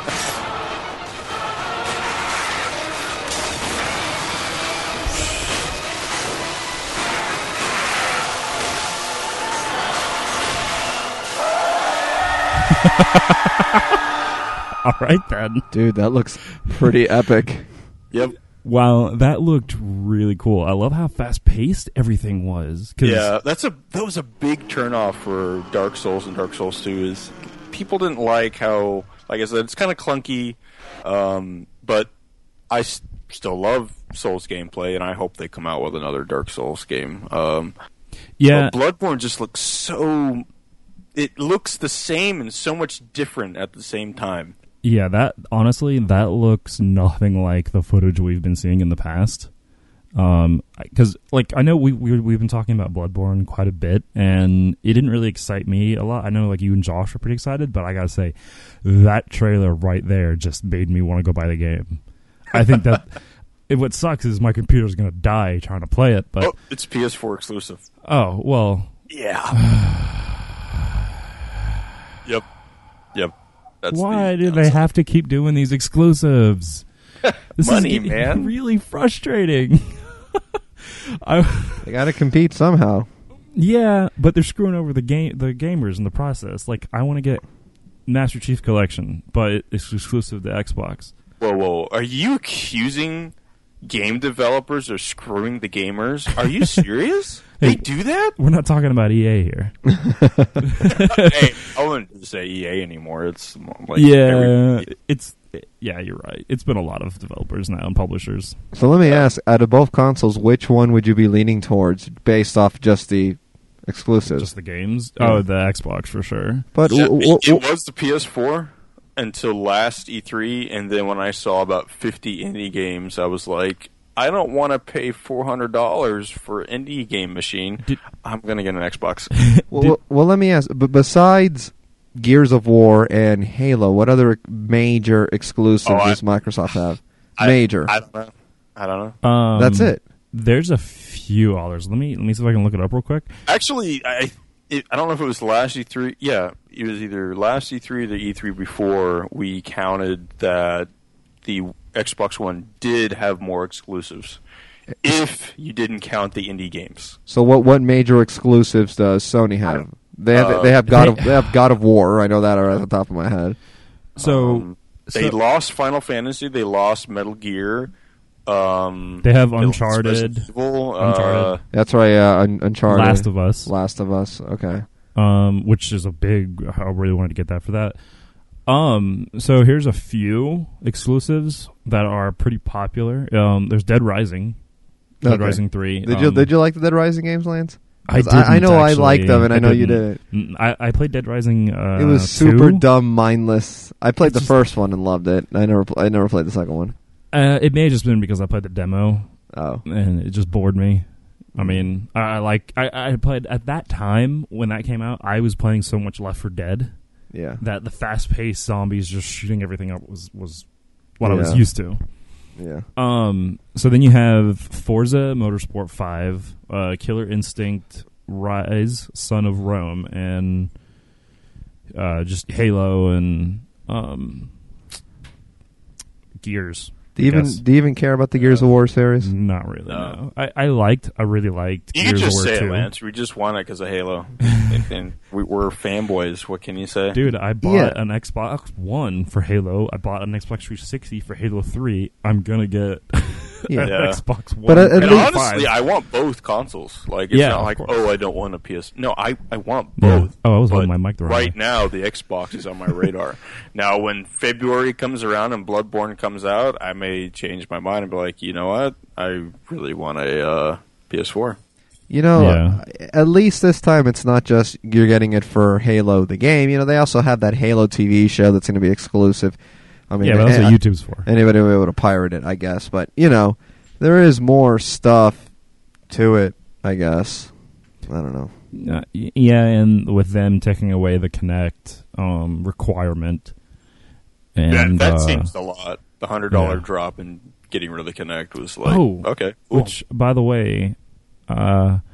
All right, then. Dude, that looks pretty epic. Yep. Wow, that looked really cool. I love how fast-paced everything was. 'Cause Yeah, that was a big turnoff for Dark Souls and Dark Souls 2 is people didn't like how, like I said, it's kind of clunky, but I still love Souls gameplay, and I hope they come out with another Dark Souls game. Yeah. But Bloodborne just looks so... It looks the same and so much different at the same time. Yeah, that honestly, that looks nothing like the footage we've been seeing in the past. Because, like, I know we've been talking about Bloodborne quite a bit, and it didn't really excite me a lot. I know, like, you and Josh were pretty excited, but I gotta say, that trailer right there just made me want to go buy the game. I think that what sucks is my computer's gonna die trying to play it. But it's PS4 exclusive. Oh well. Yeah. Yep. That's Why do they have to keep doing these exclusives? This Money, is man. Really frustrating. They got to compete somehow. Yeah, but they're screwing over the gamers in the process. Like, I want to get Master Chief Collection, but it's exclusive to Xbox. Whoa. Are you accusing game developers of screwing the gamers? Are you serious? They do that? We're not talking about EA here. Hey, I wouldn't say EA anymore. It's like yeah, you're right. It's been a lot of developers now and publishers. So let me ask, out of both consoles, which one would you be leaning towards based off just the exclusives? Just the games? Yeah. Oh, the Xbox for sure. But it was the PS4 until last E3, and then when I saw about 50 indie games, I was like, I don't want to pay $400 for an indie game machine. I'm going to get an Xbox. well, let me ask, but besides Gears of War and Halo, what other major exclusives does Microsoft have? Major. I don't know. That's it. There's a few others. Let me see if I can look it up real quick. Actually, I don't know if it was last E3. Yeah, it was either last E3 or the E3 before. We counted that the Xbox One did have more exclusives, if you didn't count the indie games. So what major exclusives does Sony have? They have God of War. I know that right at the top of my head. They lost Final Fantasy. They lost Metal Gear. They have Uncharted. Uncharted. That's right. Uncharted. Last of Us. Okay. Which is a big. I really wanted to get that for that. So here's a few exclusives that are pretty popular. There's Dead Rising. Dead Rising 3. Did you like the Dead Rising games, Lance? I know I liked them, and I know you didn't. I played Dead Rising. It was super dumb, mindless. I played the first one and loved it. I never played the second one. It may have just been because I played the demo. Oh, and it just bored me. I mean, I played at that time when that came out. I was playing so much Left 4 Dead. Yeah. That the fast-paced zombies just shooting everything up was what I was used to. Yeah. So then you have Forza Motorsport 5, Killer Instinct, Rise, Son of Rome, and just Halo and Gears. Do you even care about the Gears of War series? Not really. No. I really liked you Gears can just of War say 2. it, Lance. We just won it because of Halo. and we're fanboys. What can you say? Dude, I bought an Xbox One for Halo. I bought an Xbox 360 for Halo 3. I'm going to get an Xbox One. But honestly, I want both consoles. Like, it's not like, I don't want a PS. No, I want both. Yeah. Oh, I was holding my mic the wrong way. Right now, the Xbox is on my radar. Now, when February comes around and Bloodborne comes out, I may change my mind and be like, you know what? I really want a PS4. You know, at least this time it's not just you're getting it for Halo the game. You know, they also have that Halo TV show that's going to be exclusive. I mean, but that's what YouTube's for. Anybody will be able to pirate it, I guess. But, you know, there is more stuff to it, I guess. I don't know. Yeah, and with them taking away the Kinect requirement. And that seems a lot. The $100 drop and getting rid of the Kinect was like, okay. Cool. Which, by the way,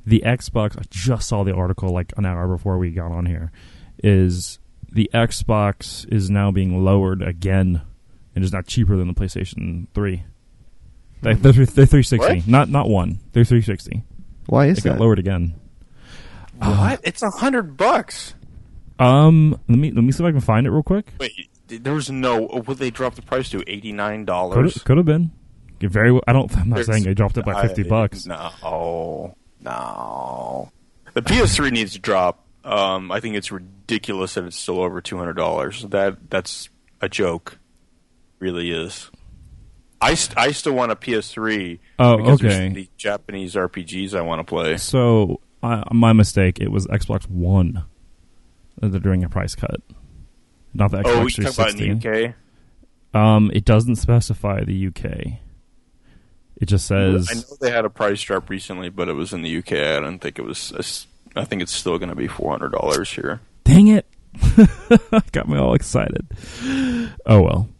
the Xbox, I just saw the article like an hour before we got on here, is the Xbox is now being lowered again and is now cheaper than the PlayStation 3. They're 360, What? not one. They're 360. Why is It got that? lowered again. What? It's $100. Let me see if I can find it real quick. Wait, there was no. What they dropped the price to? $89. Could have been. I'm not saying they dropped it by $50. No. The PS3 needs to drop. I think it's ridiculous that it's still over $200. That's a joke. Really is. I still want a PS3. Oh, because okay. there's the Japanese RPGs I want to play. So, my mistake. It was Xbox One that they're doing a price cut, not the Xbox Oh, you 360. talking about in the UK? It doesn't specify the UK. It just says. I know they had a price drop recently, but it was in the UK. I don't think it was. I think it's still going to be $400 here. Dang it! Got me all excited. Oh well.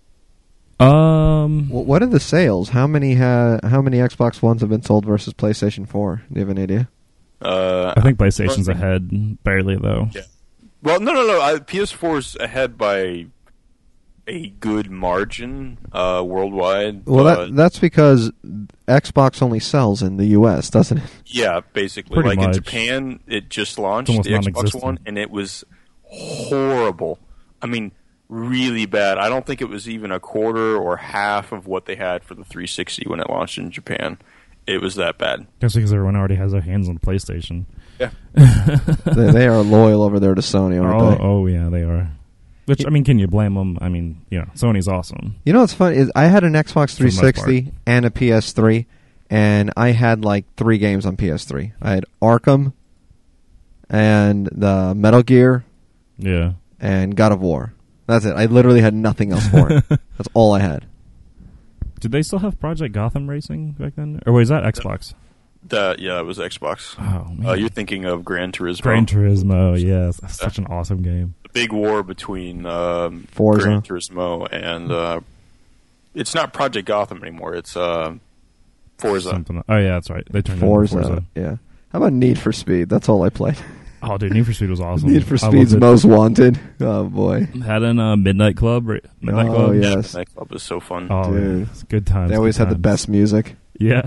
What are the sales? How many Xbox Ones have been sold versus PlayStation 4? Do you have an idea? I think PlayStation's ahead, barely though. Yeah. Well, no. PS4's ahead by a good margin worldwide. Well, that's because Xbox only sells in the U.S., doesn't it? Yeah, basically. Pretty like much. in Japan, it just launched It's the almost Xbox non-existent. One, and it was horrible. I mean, really bad. I don't think it was even a quarter or half of what they had for the 360 when it launched in Japan. It was that bad. Just because everyone already has their hands on PlayStation. Yeah. they are loyal over there to Sony, aren't they? Oh, yeah, they are. Which, I mean, can you blame them? I mean, Sony's awesome. You know what's funny is I had an Xbox For the most 360 and a PS3, and I had like 3 games on PS3. I had Arkham, and the Metal Gear, and God of War. That's it. I literally had nothing else for it. That's all I had. Did they still have Project Gotham Racing back then? Or was that Xbox? Yeah, it was Xbox. Oh, man. You're thinking of Gran Turismo. Gran Turismo, yes. That's such an awesome game. The big war between Forza. Gran Turismo and it's not Project Gotham anymore. It's Forza. Oh, yeah, that's right. They turned it into Forza. Forza. Yeah. How about Need for Speed? That's all I played. Oh, dude, Need for Speed was awesome. Need for I Speed's loved it. Most Wanted. Oh, boy. Had in Midnight Club. Midnight Oh, Club. yes. Midnight Club was so fun. Oh, Dude. yeah, it's good times. They always had the best music. Yeah.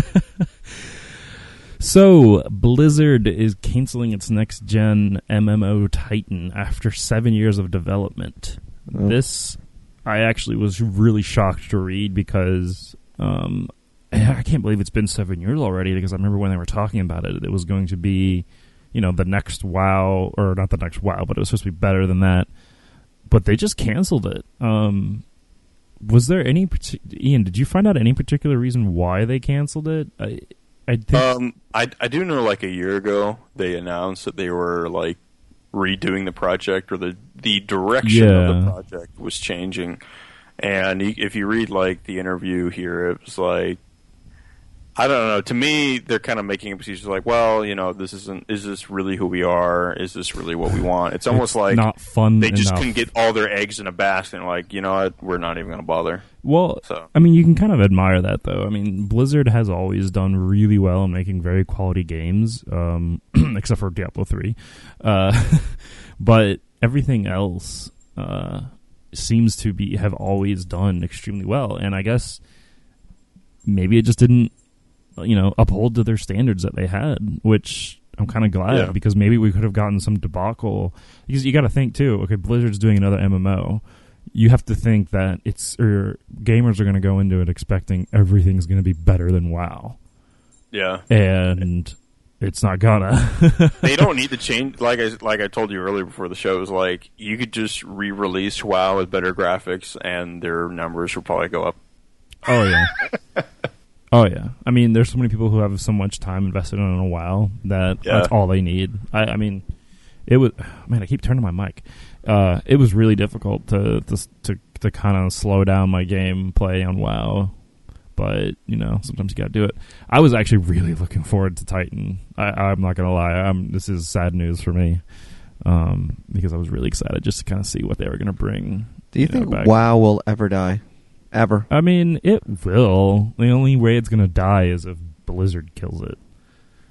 So, Blizzard is canceling its next-gen MMO Titan after 7 years of development. Oh. This, I actually was really shocked to read because I can't believe it's been 7 years already, because I remember when they were talking about it, it was going to be, the next WoW, or not the next WoW, but it was supposed to be better than that. But they just canceled it. Was there any... Ian, did you find out any particular reason why they canceled it? I think I do know like a year ago they announced that they were like redoing the project, or the direction of the project was changing. And if you read like the interview here, it was like, I don't know. To me, they're kind of making excuses like, well, this isn't. Is this really who we are? Is this really what we want? It's almost like not fun. They just enough. couldn't get all their eggs in a basket. And like, you know what? We're not even going to bother. Well, so. I mean, you can kind of admire that, though. I mean, Blizzard has always done really well in making very quality games, except for Diablo 3. But everything else seems to have always done extremely well. And I guess maybe it just didn't, uphold to their standards that they had, which I'm kind of glad, because maybe we could have gotten some debacle. Because you got to think, too, okay, Blizzard's doing another MMO. You have to think that gamers are going to go into it expecting everything's going to be better than WoW. Yeah. And it's not gonna. They don't need to change. Like I told you earlier before the show, it was like you could just re-release WoW with better graphics, and their numbers will probably go up. Oh yeah. Oh yeah. I mean, there's so many people who have so much time invested in a WoW that that's all they need. I mean, it was. Man, I keep turning my mic. It was really difficult to kind of slow down my gameplay on WoW. But, sometimes you got to do it. I was actually really looking forward to Titan. I'm not going to lie. This is sad news for me, because I was really excited just to kind of see what they were going to bring. Do you think WoW will ever die? Ever? I mean, it will. The only way it's going to die is if Blizzard kills it.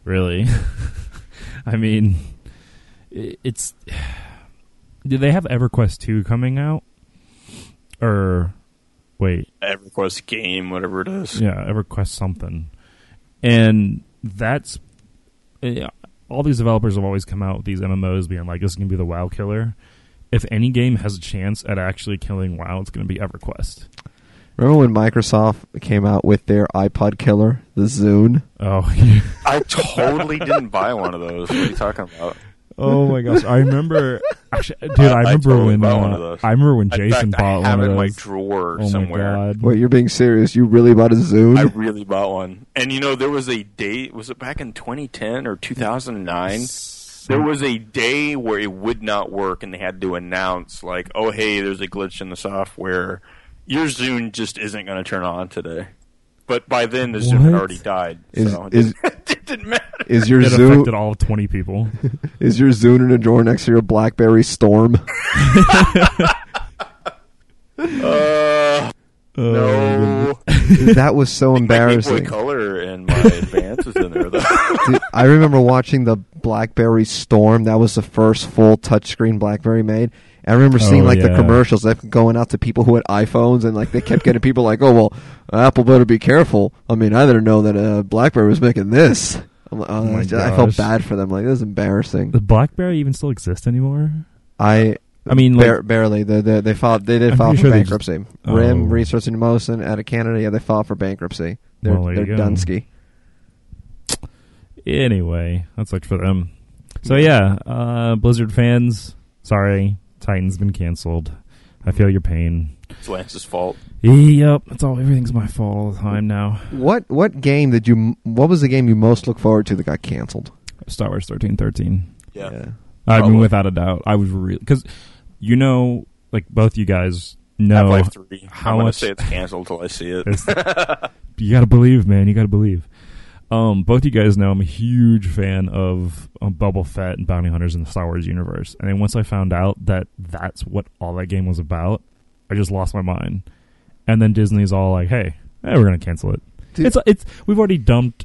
really. I mean, it's... Did they have EverQuest 2 coming out? Or... Wait. EverQuest game, whatever it is. Yeah, EverQuest something. And that's... all these developers have always come out with these MMOs being like, this is going to be the WoW killer. If any game has a chance at actually killing WoW, it's going to be EverQuest. Remember when Microsoft came out with their iPod killer, the Zune? Oh, I totally didn't buy one of those. What are you talking about? Oh my gosh! I remember, actually, dude. I remember totally when bought one of those. I remember when In Jason fact, bought I have one it of in my those. drawer Oh somewhere. my god! Wait, you're being serious? You really bought a Zune? I really bought one. And you know, there was a day, was it back in 2010 or 2009? There was a day where it would not work and they had to announce, like, oh, hey, there's a glitch in the software. Your Zune just isn't going to turn on today. But by then, the Zune had already died. So it didn't matter. Is your It Zune affected all 20 people? Is your Zune in a drawer next to your BlackBerry Storm? No. Dude, that was so embarrassing. My Game Boy Color and my Advance was in there, though. Dude, I remember watching the BlackBerry Storm. That was the first full touchscreen BlackBerry made. I remember seeing the commercials like going out to people who had iPhones, and like they kept getting people like, "Oh well, Apple better be careful." I mean, I didn't know that BlackBerry was making this. I felt bad for them. Like, this is embarrassing. Does BlackBerry even still exist anymore? I mean, barely. They did file for bankruptcy. RIM Research and Motion out of Canada. Yeah, they filed for bankruptcy. They're Dunsky. Anyway, that sucks for them. So yeah, Blizzard fans, sorry, Titan's been canceled. I feel your pain. It's Lance's fault. Yep, everything's my fault all the time now. What game what was the game you most look forward to that got canceled? Star Wars 1313. Yeah. I mean, without a doubt. I was really... Because, like, both you guys know Half-Life 3. how I'm going to much... say it's canceled until I see it. You got to believe, man. You got to believe. Both you guys know I'm a huge fan of Boba Fett and Bounty Hunters in the Star Wars universe. And then once I found out that that's what all that game was about, I just lost my mind. And then Disney's all like, hey, we're going to cancel it. We've already dumped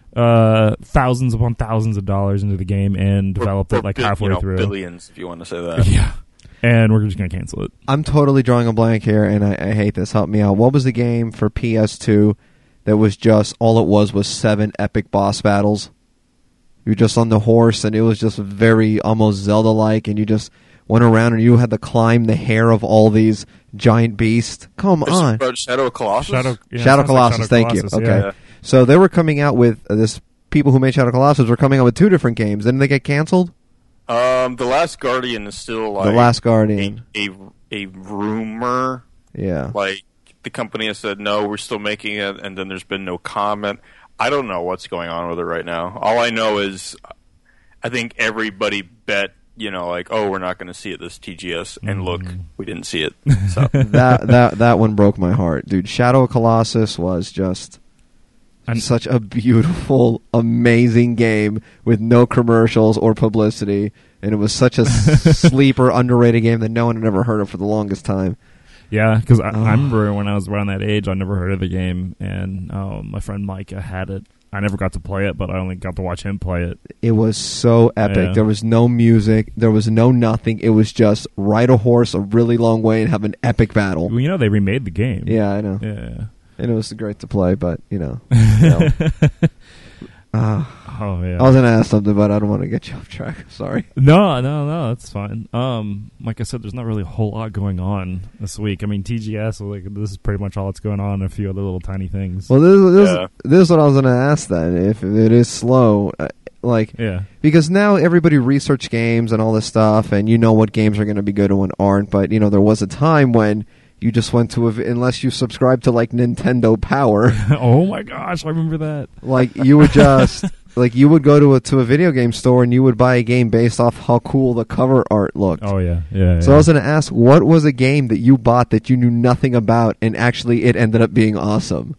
thousands upon thousands of dollars into the game and developed it halfway through. Billions, if you want to say that. Yeah. And we're just going to cancel it. I'm totally drawing a blank here, and I hate this. Help me out. What was the game for PS2 that was just, all it was 7 epic boss battles? You were just on the horse, and it was just very almost Zelda-like, and you just went around and you had to climb the hair of all these giant beasts. Come on. Shadow of Colossus? Shadow Colossus, thank you. Okay. Yeah. So they were coming out with people who made Shadow Colossus were coming out with 2 different games. Didn't they get canceled? The Last Guardian is still like... The Last Guardian. A rumor. Yeah. Like, the company has said, no, we're still making it, and then there's been no comment. I don't know what's going on with it right now. All I know is I think everybody bet, we're not going to see it this TGS, and look, we didn't see it. So. that one broke my heart, dude. Shadow of Colossus was just such a beautiful, amazing game with no commercials or publicity, and it was such a sleeper, underrated game that no one had ever heard of for the longest time. Yeah, because I remember when I was around that age, I never heard of the game, and my friend Micah had it. I never got to play it, but I only got to watch him play it. It was so epic. Yeah. There was no music. There was no nothing. It was just ride a horse a really long way and have an epic battle. Well, they remade the game. Yeah, I know. Yeah. And it was great to play, but, Oh, yeah. I was going to ask something, but I don't want to get you off track. Sorry. No, that's fine. Like I said, there's not really a whole lot going on this week. I mean, TGS, this is pretty much all that's going on, and a few other little tiny things. Well, this is what I was going to ask then. If it is slow, because now everybody research games and all this stuff, and you know what games are going to be good and what aren't, but, there was a time when you just went to unless you subscribed to Nintendo Power. Oh my gosh, I remember that. You would just you would go to a video game store and you would buy a game based off how cool the cover art looked. Oh yeah. So I was going to ask, what was a game that you bought that you knew nothing about and actually it ended up being awesome?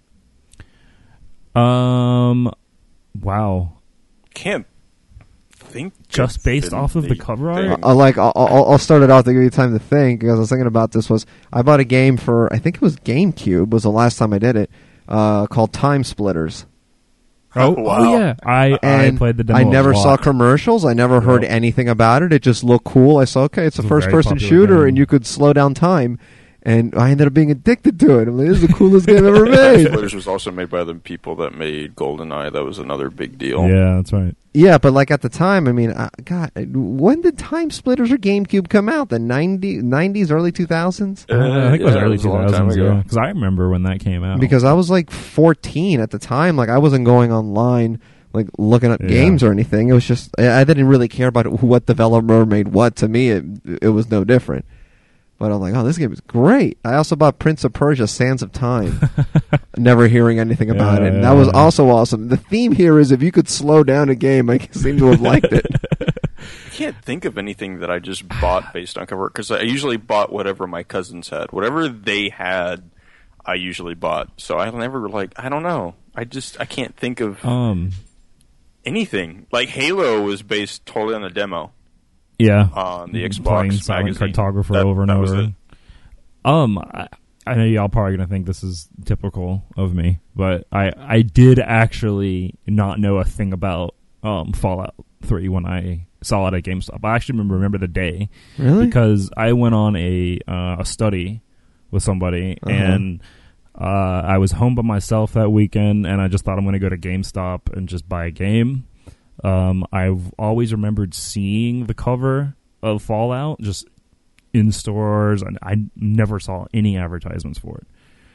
Wow. Can't think just based off of the cover art. I'll start it off to give you time to think, because I was thinking about this. I bought a game for, I think it was GameCube was the last time I did it, called Time Splitters. Oh, Wow. yeah. I played the demo. I never a lot. saw commercials. I never heard anything about it. It just looked cool. I saw, okay, it's a It's a very first-person popular shooter, game. and you could slow down time. And I ended up being addicted to it. I'm like, this is the coolest game ever made. Splitters was also made by the people that made GoldenEye. That was another big deal. Yeah, that's right. Yeah, but like at the time, I mean, God, when did Time Splitters or GameCube come out? The 90s, early 2000s? I think it was yeah, early it was a long time 2000s, ago. yeah. Because I remember when that came out. Because I was like 14 at the time. Like I wasn't going online, like looking up games or anything. It was just I didn't really care about what developer made what. To me, it was no different. But I'm like, oh, this game is great. I also bought Prince of Persia: Sands of Time, never hearing anything about it. And that was also awesome. The theme here is if you could slow down a game, I seem to have liked it. I can't think of anything that I just bought based on cover, because I usually bought whatever my cousins had. Whatever they had, I usually bought. So I never, I don't know. I can't think of anything. Like Halo was based totally on a demo. Yeah, on the Xbox playing Silent magazine. Cartographer over and that was over. it. I know y'all probably gonna think this is typical of me, but I did actually not know a thing about Fallout 3 when I saw it at GameStop. I actually remember the day, Really? because I went on a study with somebody and. I was home by myself that weekend, and I just thought I'm going to go to GameStop and just buy a game. I've always remembered seeing the cover of Fallout just in stores, and I never saw any advertisements for it.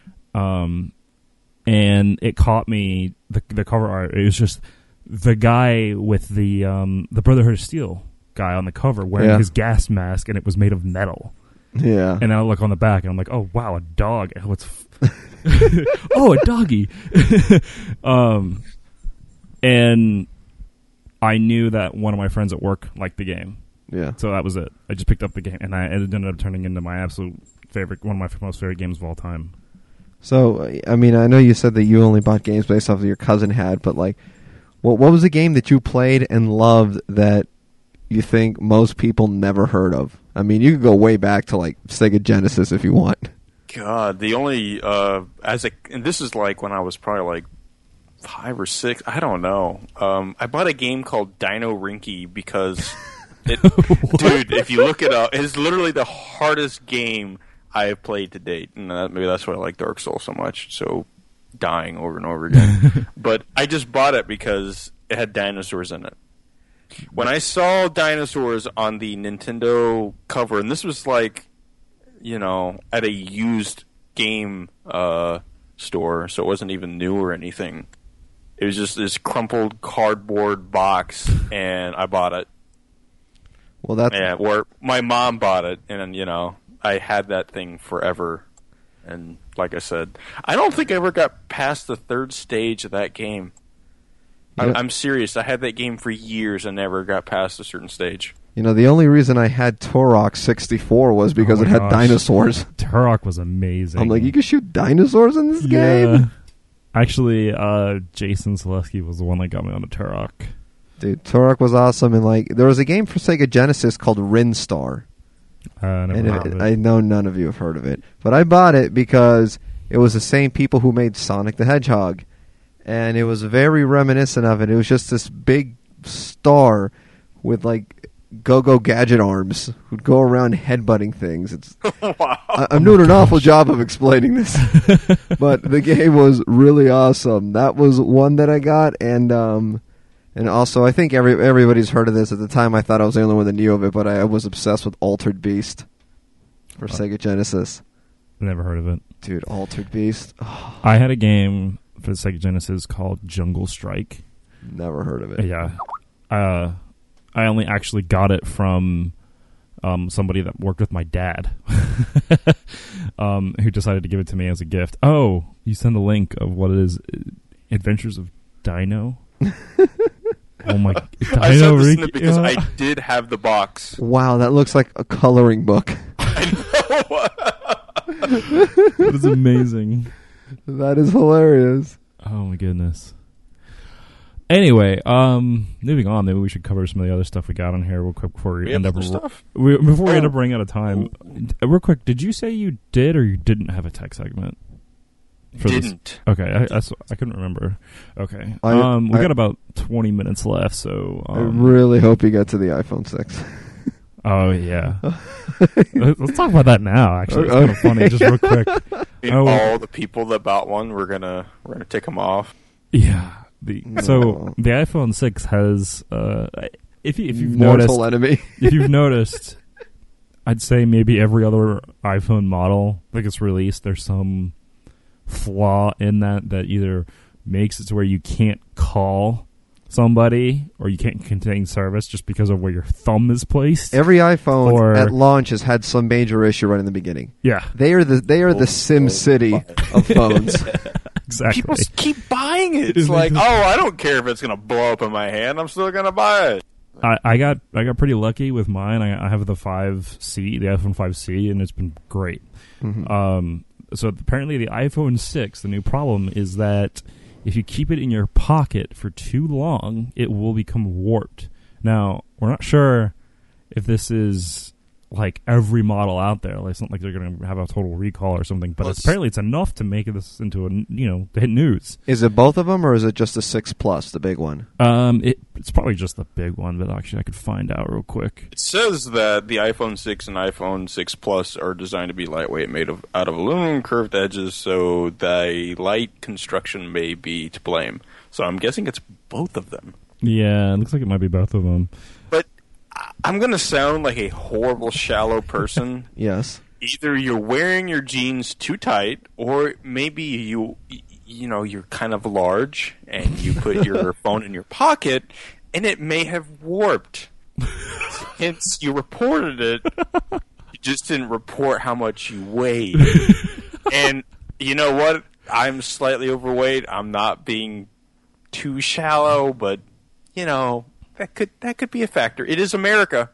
And it caught me, the cover art. It was just the guy with the Brotherhood of Steel guy on the cover wearing his gas mask, and it was made of metal. Yeah. And I look on the back, and I'm like, oh, wow, a dog. Oh, it's oh, a doggy. And I knew that one of my friends at work liked the game. Yeah. So that was it. I just picked up the game, and it ended up turning into my absolute favorite, one of my most favorite games of all time. So, I mean, I know you said that you only bought games based off of your cousin had, but like, what was a game that you played and loved that you think most people never heard of? I mean, you could go way back to like Sega Genesis if you want. God, the only and this is like when I was probably like 5 or 6. I don't know. I bought a game called Dino Rinky because, dude, if you look it up, it's literally the hardest game I have played to date, and maybe that's why I like Dark Souls so much. So dying over and over again, but I just bought it because it had dinosaurs in it. When I saw dinosaurs on the Nintendo cover, and this was like, at a used game store, so it wasn't even new or anything. It was just this crumpled cardboard box, and I bought it. Well, that's or my mom bought it, and I had that thing forever. And like I said, I don't think I ever got past the 3rd stage of that game. I'm serious. I had that game for years and never got past a certain stage. the only reason I had Turok 64 was because it had dinosaurs. Turok was amazing. I'm like, you can shoot dinosaurs in this game? Actually, Jason Selesky was the one that got me on the Turok. Dude, Turok was awesome, and like, there was a game for Sega Genesis called Rinstar. I know none of you have heard of it, but I bought it because it was the same people who made Sonic the Hedgehog. And it was very reminiscent of it. It was just this big star with like go-go gadget arms who'd go around headbutting things. Wow. I'm doing an awful job of explaining this, but the game was really awesome. That was one that I got, and also I think everybody's heard of this. At the time, I thought I was the only one that knew of it, but I was obsessed with Altered Beast for Sega Genesis. Never heard of it, dude. Altered Beast. Oh. I had a game for the Sega Genesis called Jungle Strike. Never heard of it. Yeah. I only actually got it from somebody that worked with my dad who decided to give it to me as a gift. Oh, you send a link of what it is, Adventures of Dino? Oh my! Dino I sent this Ricky, because I did have the box. Wow, that looks like a coloring book. I know. That is amazing. That is hilarious. Oh my goodness. Anyway, moving on. Maybe we should cover some of the other stuff we got on here real quick before we end up running out of time. Real quick, did you say you did or you didn't have a tech segment? for this? Didn't. Okay, I couldn't remember. Okay, we got about 20 minutes left, so I really hope you get to the iPhone 6. Oh yeah, let's talk about that now. Actually, it's kind of funny. Just real quick, all the people that bought one, we're gonna take them off. Yeah. So the iPhone 6 has, if you've mortal noticed, enemy. if you've noticed, I'd say maybe every other iPhone model that gets released, there's some flaw in that either makes it to where you can't call somebody or you can't contain service just because of where your thumb is placed. Every iPhone at launch has had some major issue right in the beginning. Yeah, they are the Sim City of phones. Exactly. People keep buying it. It's like, I don't care if it's going to blow up in my hand. I'm still going to buy it. I got pretty lucky with mine. I have the 5C, the iPhone 5C, and it's been great. Mm-hmm. So apparently the iPhone 6, the new problem is that if you keep it in your pocket for too long, it will become warped. Now, we're not sure if this is like every model out there. Like, it's not like they're going to have a total recall or something, but apparently it's enough to make this into to hit news. Is it both of them, or is it just the 6 Plus, the big one? It's probably just the big one, but actually I could find out real quick. It says that the iPhone 6 and iPhone 6 Plus are designed to be lightweight, made out of aluminum curved edges, so the light construction may be to blame. So I'm guessing it's both of them. Yeah, it looks like it might be both of them. But I'm going to sound like a horrible, shallow person. Yes. Either you're wearing your jeans too tight, or maybe you're kind of large and you put your phone in your pocket and it may have warped. Hence, you reported it. You just didn't report how much you weighed. And you know what? I'm slightly overweight. I'm not being too shallow, but that could be a factor. It is America,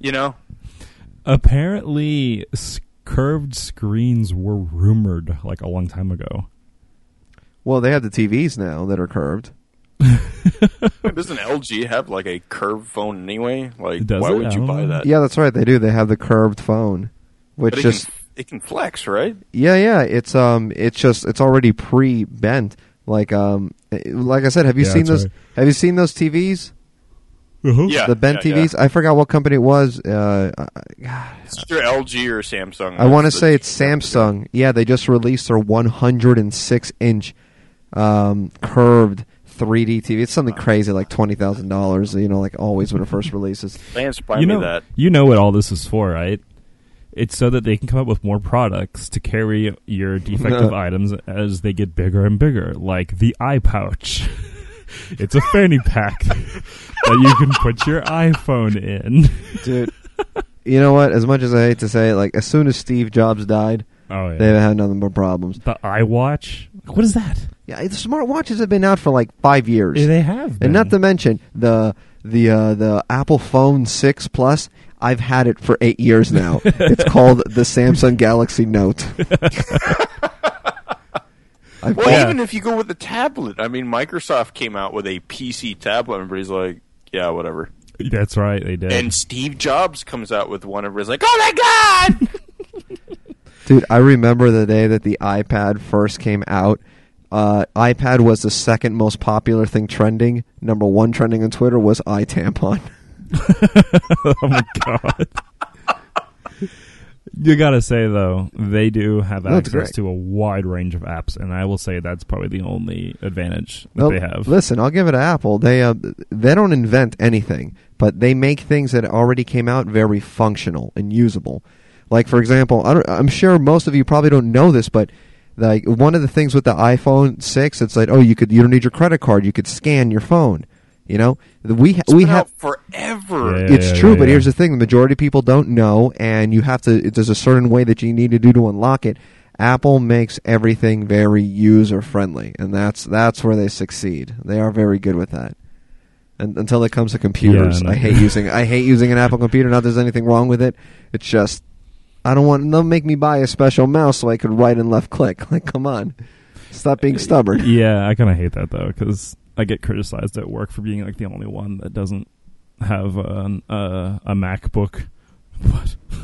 Apparently, curved screens were rumored like a long time ago. Well, they have the TVs now that are curved. Doesn't LG have like a curved phone anyway? Like, Does why it? would you buy that? Yeah, that's right. They do. They have the curved phone, which it can flex, right? Yeah. It's already pre-bent. Like I said, have you seen those? Right. Have you seen those TVs? Uh-huh. Yeah, the bent TVs. Yeah. I forgot what company it was. It's either LG or Samsung. I want to say it's Samsung. Yeah, they just released their 106-inch curved 3D TV. It's something crazy, like $20,000. Like always when it first releases. Lance, buy me that. You know what all this is for, right? It's so that they can come up with more products to carry your defective items as they get bigger and bigger, like the iPouch. It's a fanny pack that you can put your iPhone in. Dude, you know what? As much as I hate to say it, like as soon as Steve Jobs died, they've had nothing but problems. The iWatch? What is that? Yeah, the smartwatches have been out for like 5 years. Yeah, they have been. And not to mention the Apple Phone 6 Plus. I've had it for 8 years now. It's called the Samsung Galaxy Note. Even if you go with the tablet, I mean, Microsoft came out with a PC tablet, and everybody's like, yeah, whatever. That's right, they did. And Steve Jobs comes out with one, and everybody's like, oh my God! Dude, I remember the day that the iPad first came out. iPad was the second most popular thing trending. Number one trending on Twitter was iTampon. Oh my God. You gotta say, though, they do have access to a wide range of apps, and I will say that's probably the only advantage that they have. Listen, I'll give it to Apple. They don't invent anything, but they make things that already came out very functional and usable. Like, for example, I'm sure most of you probably don't know this, but like one of the things with the iPhone 6, it's like, you don't need your credit card. You could scan your phone. We have forever. It's true, but here's the thing: the majority of people don't know, and you have to. There's a certain way that you need to do to unlock it. Apple makes everything very user friendly, and that's where they succeed. They are very good with that. And until it comes to computers, I hate using an Apple computer. Not that there's anything wrong with it. It's just they'll make me buy a special mouse so I could right and left click. Like, come on, stop being stubborn. Yeah, I kind of hate that though, because I get criticized at work for being like the only one that doesn't have a MacBook. What?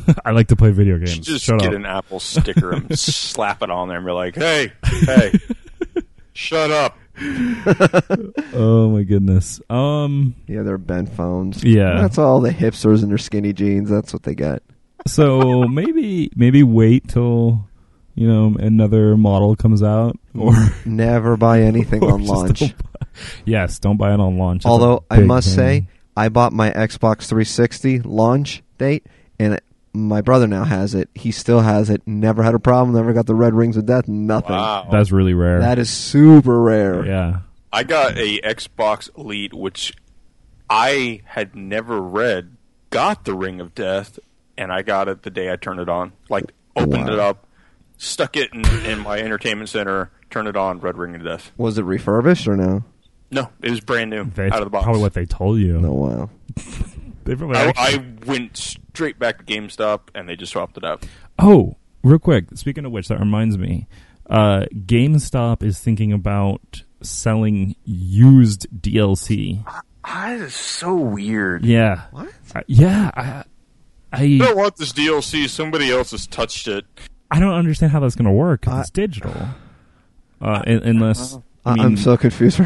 I like to play video games. Just Shut get up. an Apple sticker and slap it on there and be like, hey, shut up. Oh my goodness. Yeah, they're bent phones. Yeah. That's all the hipsters in their skinny jeans. That's what they get. So maybe wait till another model comes out, or never buy anything or on just launch. Don't buy it on launch. It's Although a I big must thing. say, I bought my Xbox 360 launch date, and my brother now has it. He still has it. Never had a problem. Never got the red rings of death. Nothing. Wow. That's really rare. That is super rare. Yeah. I got a Xbox Elite, which I had never read, got the Ring of Death, and I got it the day I turned it on. Like, opened it up, stuck it in my entertainment center, turned it on, Red Ring of Death. Was it refurbished or no? No, it was brand new, That's out of the box. probably what they told you. No, wow. They probably I went straight back to GameStop, and they just swapped it out. Oh, real quick. Speaking of which, that reminds me. GameStop is thinking about selling used DLC. That is so weird. Yeah. What? I I don't want this DLC. Somebody else has touched it. I don't understand how that's going to work 'cause it's digital. Unless I'm so confused.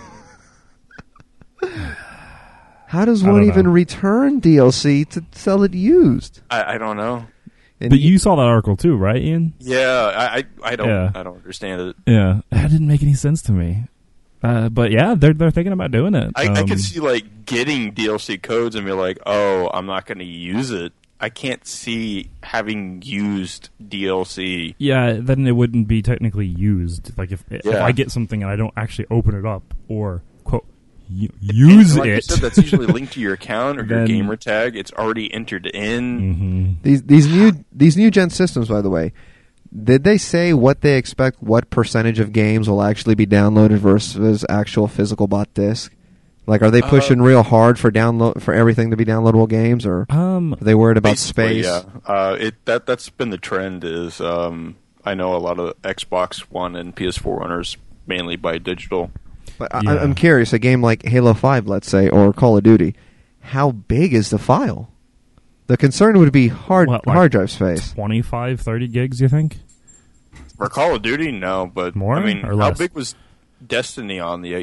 How does one don't even know. return DLC to sell it used? I don't know. And But you saw that article too, right, Ian? Yeah, I don't Yeah. I don't understand it. Yeah, that didn't make any sense to me. But yeah, they're thinking about doing it. I could see like getting DLC codes and be like, oh, I'm not going to use it. I can't see having used DLC. Yeah, then it wouldn't be technically used. Like if I get something and I don't actually open it up or quote use And like it, you said, that's usually linked to your account or your Then- gamer tag. It's already entered in. These new gen systems, by the way, did they say what they expect? What percentage of games will actually be downloaded versus actual physical bought disc? Like, are they pushing real hard for everything to be downloadable games, or are they worried about Basically, space? Yeah, that's been the trend. Is I know a lot of Xbox One and PS4 owners mainly buy digital. But I'm curious. A game like Halo 5, let's say, or Call of Duty, how big is the file? The concern would be hard drive space. 25, 30 gigs, you think? For Call of Duty, no, but More I mean, or how less? big was Destiny on the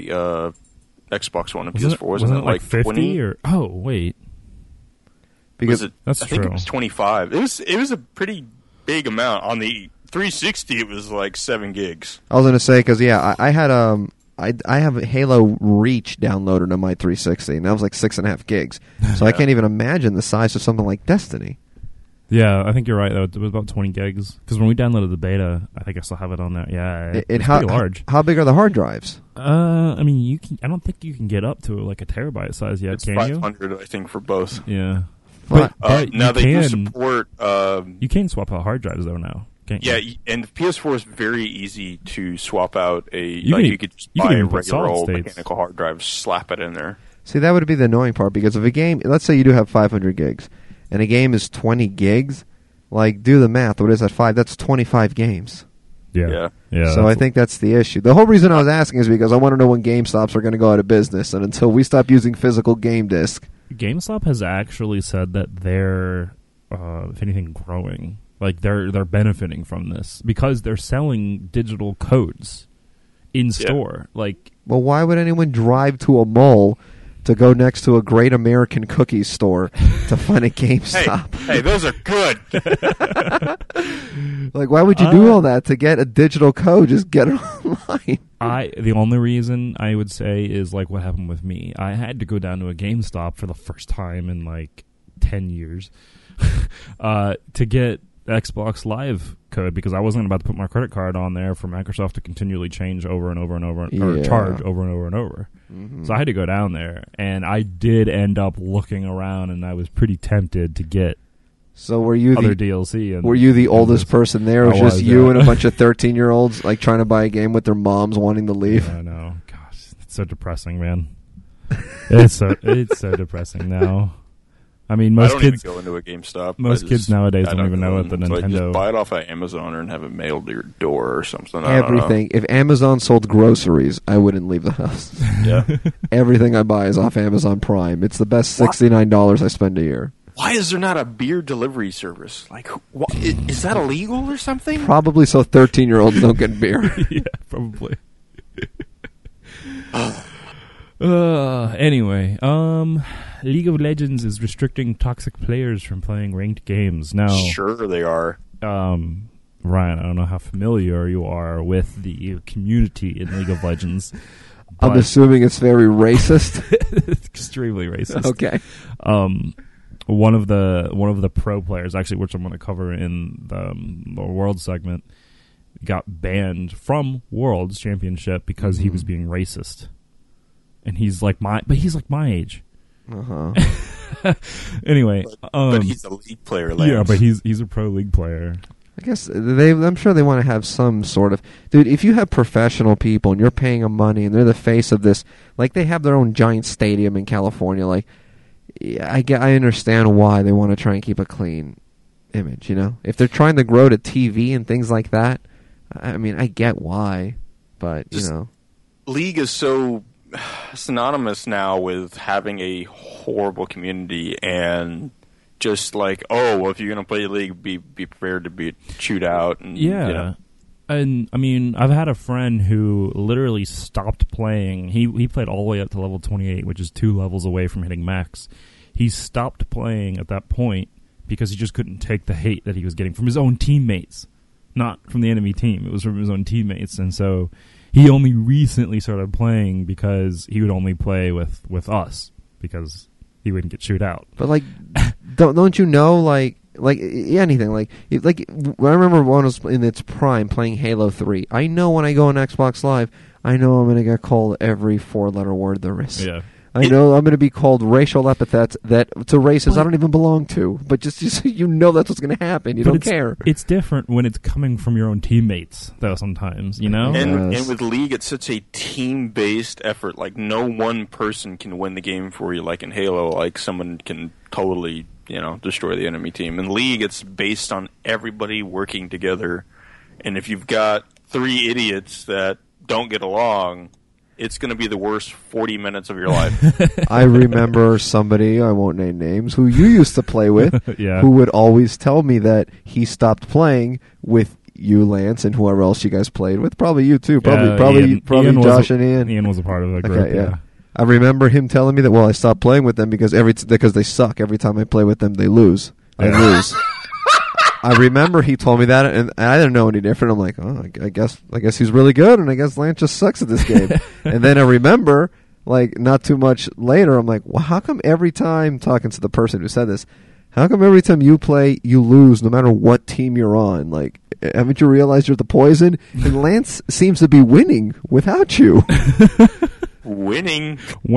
Xbox One and Wasn't PS4? it, wasn't it like 50 20? or? Oh wait, Because that's I think true. it was 25. It was a pretty big amount. On the 360, it was like 7 gigs. I was going to say, because I had I have Halo Reach downloaded on my 360, and that was like 6.5 gigs. So I can't even imagine the size of something like Destiny. Yeah, I think you're right. Though. It was about 20 gigs. Because when we downloaded the beta, I think I still have it on there. Yeah, it's pretty large. How big are the hard drives? I mean, you can. I don't think you can get up to like a terabyte size yet. It's can 500, I think, for both. you? Yeah. But- But now you they can, do support. You can swap out hard drives though now. Can't Yeah, you? and the PS4 is very easy to swap out a. You like can- you could just you buy can a even put regular solid old states. mechanical hard drive, slap it in there. See, that would be the annoying part, because if a game, let's say you do have 500 gigs, and a game is 20 gigs, like, do the math. What is that, 5? That's 25 games. Yeah. So I think that's the issue. The whole reason I was asking is because I want to know when GameStops are going to go out of business, and until we stop using physical game disc. GameStop has actually said that they're, if anything, growing. Like they're benefiting from this because they're selling digital codes in store. Like, well, why would anyone drive to a mall to go next to a Great American Cookies store to find a GameStop? Hey, those are good. Like, why would you do all that to get a digital code? Just get it online. the only reason I would say is like what happened with me. I had to go down to a GameStop for the first time in like 10 years to get Xbox Live code because I wasn't about to put my credit card on there for Microsoft to continually change over and over and over or charge over and over and over. Mm-hmm. So I had to go down there, and I did end up looking around, and I was pretty tempted to get So were you other DLC. And were you the oldest person there? It was I just was, you yeah. and a bunch of 13-year-olds like trying to buy a game with their moms wanting to leave. I know. Gosh, it's so depressing, man. it's so depressing now. I mean, most I don't kids even go into a GameStop. Most kids nowadays don't even know what the So I Nintendo. just buy it off of Amazon and have it mailed to your door or something. I don't know. Everything. If Amazon sold groceries, I wouldn't leave the house. Yeah. Everything I buy is off Amazon Prime. It's the best $69 I spend a year. Why is there not a beer delivery service? Like, is that illegal or something? Probably so 13-year-olds don't get beer. Yeah, probably. Anyway, League of Legends is restricting toxic players from playing ranked games. Now, sure they are. Ryan, I don't know how familiar you are with the community in League of Legends. I'm assuming it's very racist. It's extremely racist. Okay. One of the pro players, actually, which I'm going to cover in the World segment, got banned from Worlds Championship because he was being racist. And he's like my age. Uh-huh. Anyway, but he's a league player. Lance. Yeah, but he's a pro league player. I guess I'm sure they want to have some sort of... Dude, if you have professional people and you're paying them money and they're the face of this... Like, they have their own giant stadium in California. Like, I understand why they want to try and keep a clean image, you know? If they're trying to grow to TV and things like that, I mean, I get why. But, you know... League is so synonymous now with having a horrible community and... Just like, oh, well, if you're going to play League, be prepared to be chewed out. And, yeah. You know. And, I mean, I've had a friend who literally stopped playing. He played all the way up to level 28, which is 2 levels away from hitting max. He stopped playing at that point because he just couldn't take the hate that he was getting from his own teammates. Not from the enemy team. It was from his own teammates. And so he only recently started playing because he would only play with us because he wouldn't get chewed out. But, like... Don't you know, like anything, like I remember when it was in its prime playing Halo 3. I know when I go on Xbox Live, I know I'm going to get called every 4-letter word there is. Yeah. I know I'm going to be called racial epithets to races I don't even belong to. But just you know that's what's going to happen. You don't care. It's different when it's coming from your own teammates, though. Sometimes, you know. And with League, it's such a team-based effort. Like no one person can win the game for you. Like in Halo, like someone can totally, destroy the enemy team. In League, it's based on everybody working together. And if you've got 3 idiots that don't get along, it's going to be the worst 40 minutes of your life. I remember somebody, I won't name names, who you used to play with, yeah. who would always tell me that he stopped playing with you, Lance, and whoever else you guys played with. Probably you too. Probably Ian Josh and Ian. Ian was a part of that group. Okay, yeah. I remember him telling me that. Well, I stopped playing with them because they suck. Every time I play with them, they lose. I lose. I remember he told me that, and I didn't know any different. I'm like, oh, I guess he's really good, and I guess Lance just sucks at this game. And then I remember, like, not too much later, I'm like, well, how come every time, talking to the person who said this, how come every time you play, you lose no matter what team you're on? Like, haven't you realized you're the poison? And Lance seems to be winning without you. Winning,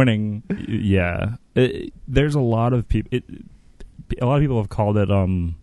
yeah. There's a lot of people. A lot of people have called it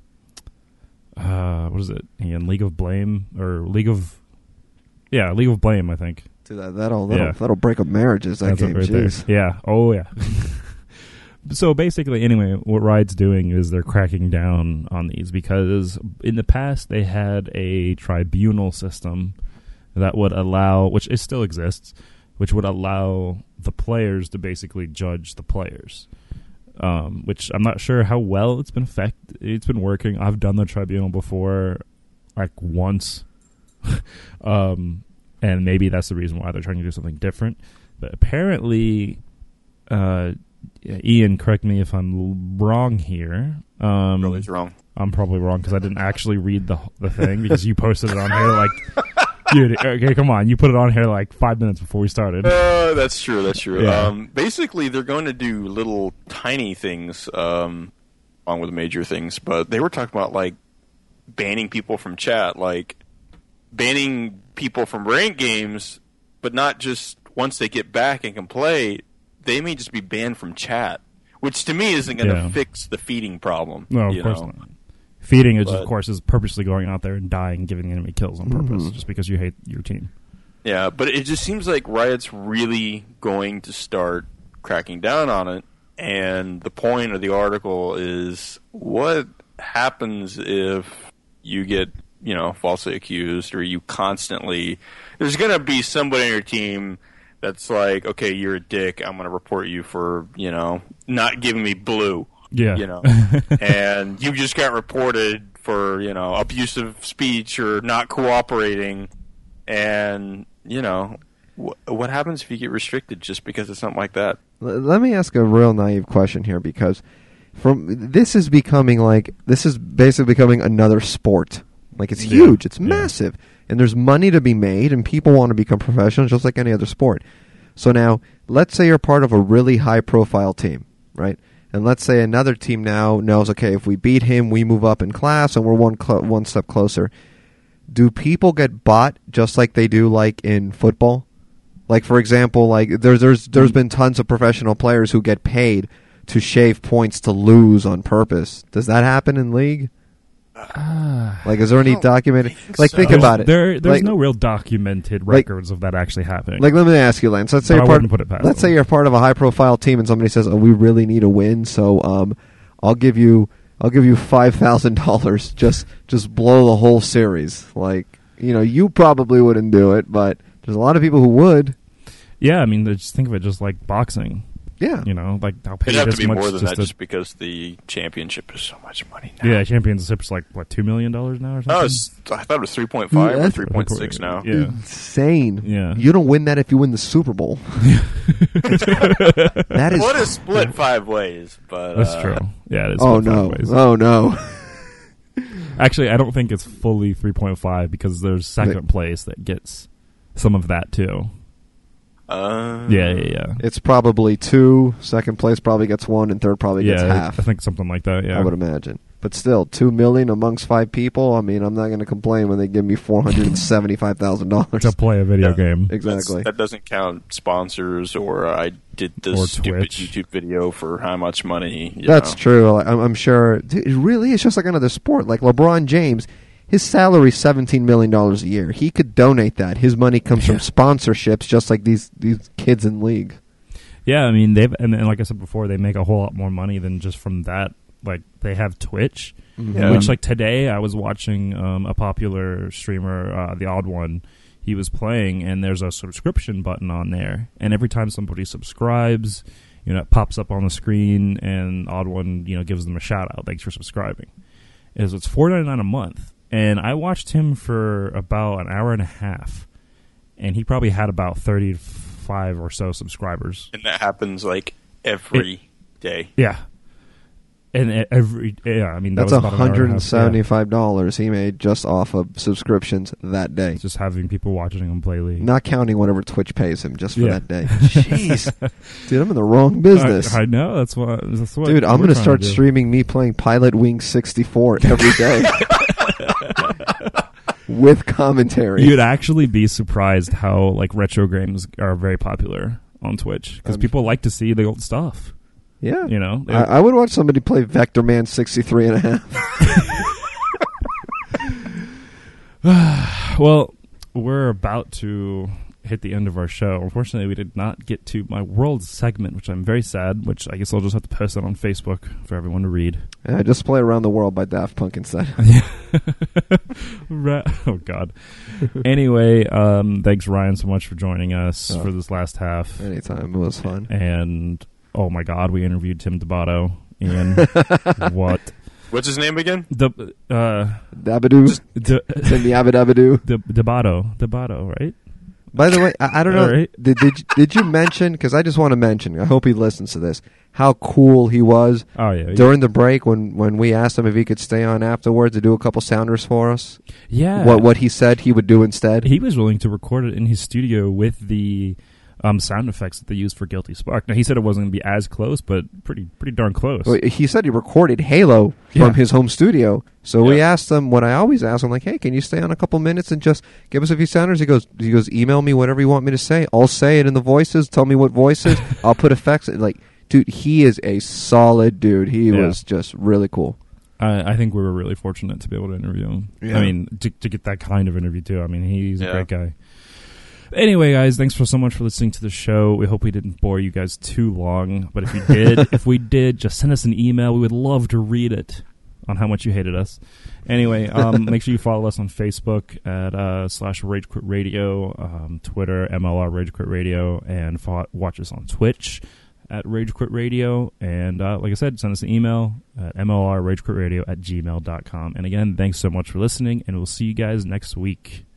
what is it? Again, League of Blame or League of Blame. I think. Dude, that'll break up marriages. That game, right jeez. There. Yeah. Oh yeah. So basically, anyway, what Riot's doing is they're cracking down on these because in the past they had a tribunal system that would allow, which it still exists, which would allow the players to basically judge the players. Which I'm not sure how well it's been working. I've done the tribunal before, like once, and maybe that's the reason why they're trying to do something different. But apparently, Ian, correct me if I'm wrong here. Probably wrong. I'm probably wrong because I didn't actually read the thing because you posted it on here like. Dude, okay, come on. You put it on here like 5 minutes before we started. That's true. Yeah. Basically, they're going to do little tiny things along with major things, but they were talking about like banning people from chat, like banning people from ranked games, but not just once they get back and can play. They may just be banned from chat, which to me isn't going to fix the feeding problem. No, of course not. Feeding, of course, is purposely going out there and dying and giving the enemy kills on purpose just because you hate your team. Yeah, but it just seems like Riot's really going to start cracking down on it. And the point of the article is what happens if you get, falsely accused or you constantly... There's going to be somebody on your team that's like, okay, you're a dick. I'm going to report you for, not giving me blue. Yeah. You know, and you just got reported for, you know, abusive speech or not cooperating, and, you know, what happens if you get restricted just because of something like that? Let me ask a real naive question here, because this is basically becoming another sport. Like, it's huge, it's massive, and there's money to be made, and people want to become professionals just like any other sport. So now, let's say you're part of a really high-profile team, right? And let's say another team now knows, okay, if we beat him, we move up in class, and we're one step closer. Do people get bought just like they do, like, in football? Like, for example, like there's been tons of professional players who get paid to shave points to lose on purpose. Does that happen in League? Like, is there any documented? Like, think about it. There's no real documented records of that actually happening. Like, let me ask you, Lance. Let's say you're part of a high-profile team, and somebody says, "Oh, we really need a win, so I'll give you $5,000. Just blow the whole series." Like, you know, you probably wouldn't do it, but there's a lot of people who would. Yeah, I mean, just think of it just like boxing. Yeah. You know, like, I'll pay It'd have this to be much more than just that, just because the championship is so much money now. Yeah, championship's like, what, $2 million now or something? Oh, I thought it was 3.5 or 3.6 now. Yeah. Insane. Yeah. You don't win that if you win the Super Bowl. That is What is split 5 ways? But that's true. Yeah, it is. Oh, split no. 5 ways. Oh, no. Actually, I don't think it's fully 3.5 because there's second place that gets some of that too. Yeah. It's probably 2. Second place probably gets 1, and third probably gets half. I think something like that. Yeah, I would imagine. But still, $2 million amongst 5 people. I mean, I'm not going to complain when they give me $475,000 to play a video game. Exactly. That doesn't count sponsors or I did this stupid Twitch. YouTube video for how much money. That's true. I'm sure. Dude, it really is just like another sport. Like LeBron James, his salary is $17 million a year. He could donate that. His money comes from sponsorships, just like these kids in League. Yeah, I mean, and like I said before, they make a whole lot more money than just from that. Like, they have Twitch, which, like, today I was watching a popular streamer, The Odd One. He was playing, and there's a subscription button on there. And every time somebody subscribes, you know, it pops up on the screen, and Odd One, you know, gives them a shout-out. Thanks for subscribing. It's $4.99 a month. And I watched him for about an hour and a half, and he probably had about 35 or so subscribers. And that happens, like, every day. Yeah. And I mean, that's was about $175 he made just off of subscriptions that day. Just having people watching him play League. Not counting whatever Twitch pays him just for that day. Jeez. Dude, I'm in the wrong business. I know. That's what Dude, I'm going to start streaming me playing Pilot Wing 64 every day. With commentary. You'd actually be surprised how, like, retro games are very popular on Twitch because people like to see the old stuff. Yeah. You know? I would watch somebody play Vector Man 63 and a half. Well, we're about to hit the end of our show. Unfortunately, we did not get to my world segment, which I'm very sad, which I guess I'll just have to post that on Facebook for everyone to read. Yeah, just play Around the World by Daft Punk instead. Oh, God. Anyway, thanks, Ryan, so much for joining us for this last half. Anytime. It was fun. And, oh, my God, we interviewed Tim DeBotto in what? What's his name again? Dabadoo. DeBotto, right? By the way, I don't know. Right. Did you mention? Because I just want to mention. I hope he listens to this. How cool he was. Oh yeah. During the break, when we asked him if he could stay on afterwards to do a couple sounders for us. Yeah. What he said he would do instead. He was willing to record it in his studio with the sound effects that they used for Guilty Spark. Now he said it wasn't going to be as close, but pretty darn close. Well, he said he recorded Halo from his home studio. So we asked him what I always ask him, like, hey, can you stay on a couple minutes and just give us a few sounders? He goes, email me whatever you want me to say. I'll say it in the voices. Tell me what voices. I'll put effects. Like, dude, he is a solid dude. He was just really cool. I think we were really fortunate to be able to interview him. Yeah. I mean, to get that kind of interview too. I mean, he's a great guy. Anyway, guys, thanks so much for listening to the show. We hope we didn't bore you guys too long, but if we did, just send us an email. We would love to read it on how much you hated us. Anyway, make sure you follow us on Facebook at /Rage Quit Radio, Twitter, MLR Rage Quit Radio, and watch us on Twitch at Rage Quit Radio. And like I said, send us an email at mlrragequitradio@gmail.com. And again, thanks so much for listening, and we'll see you guys next week.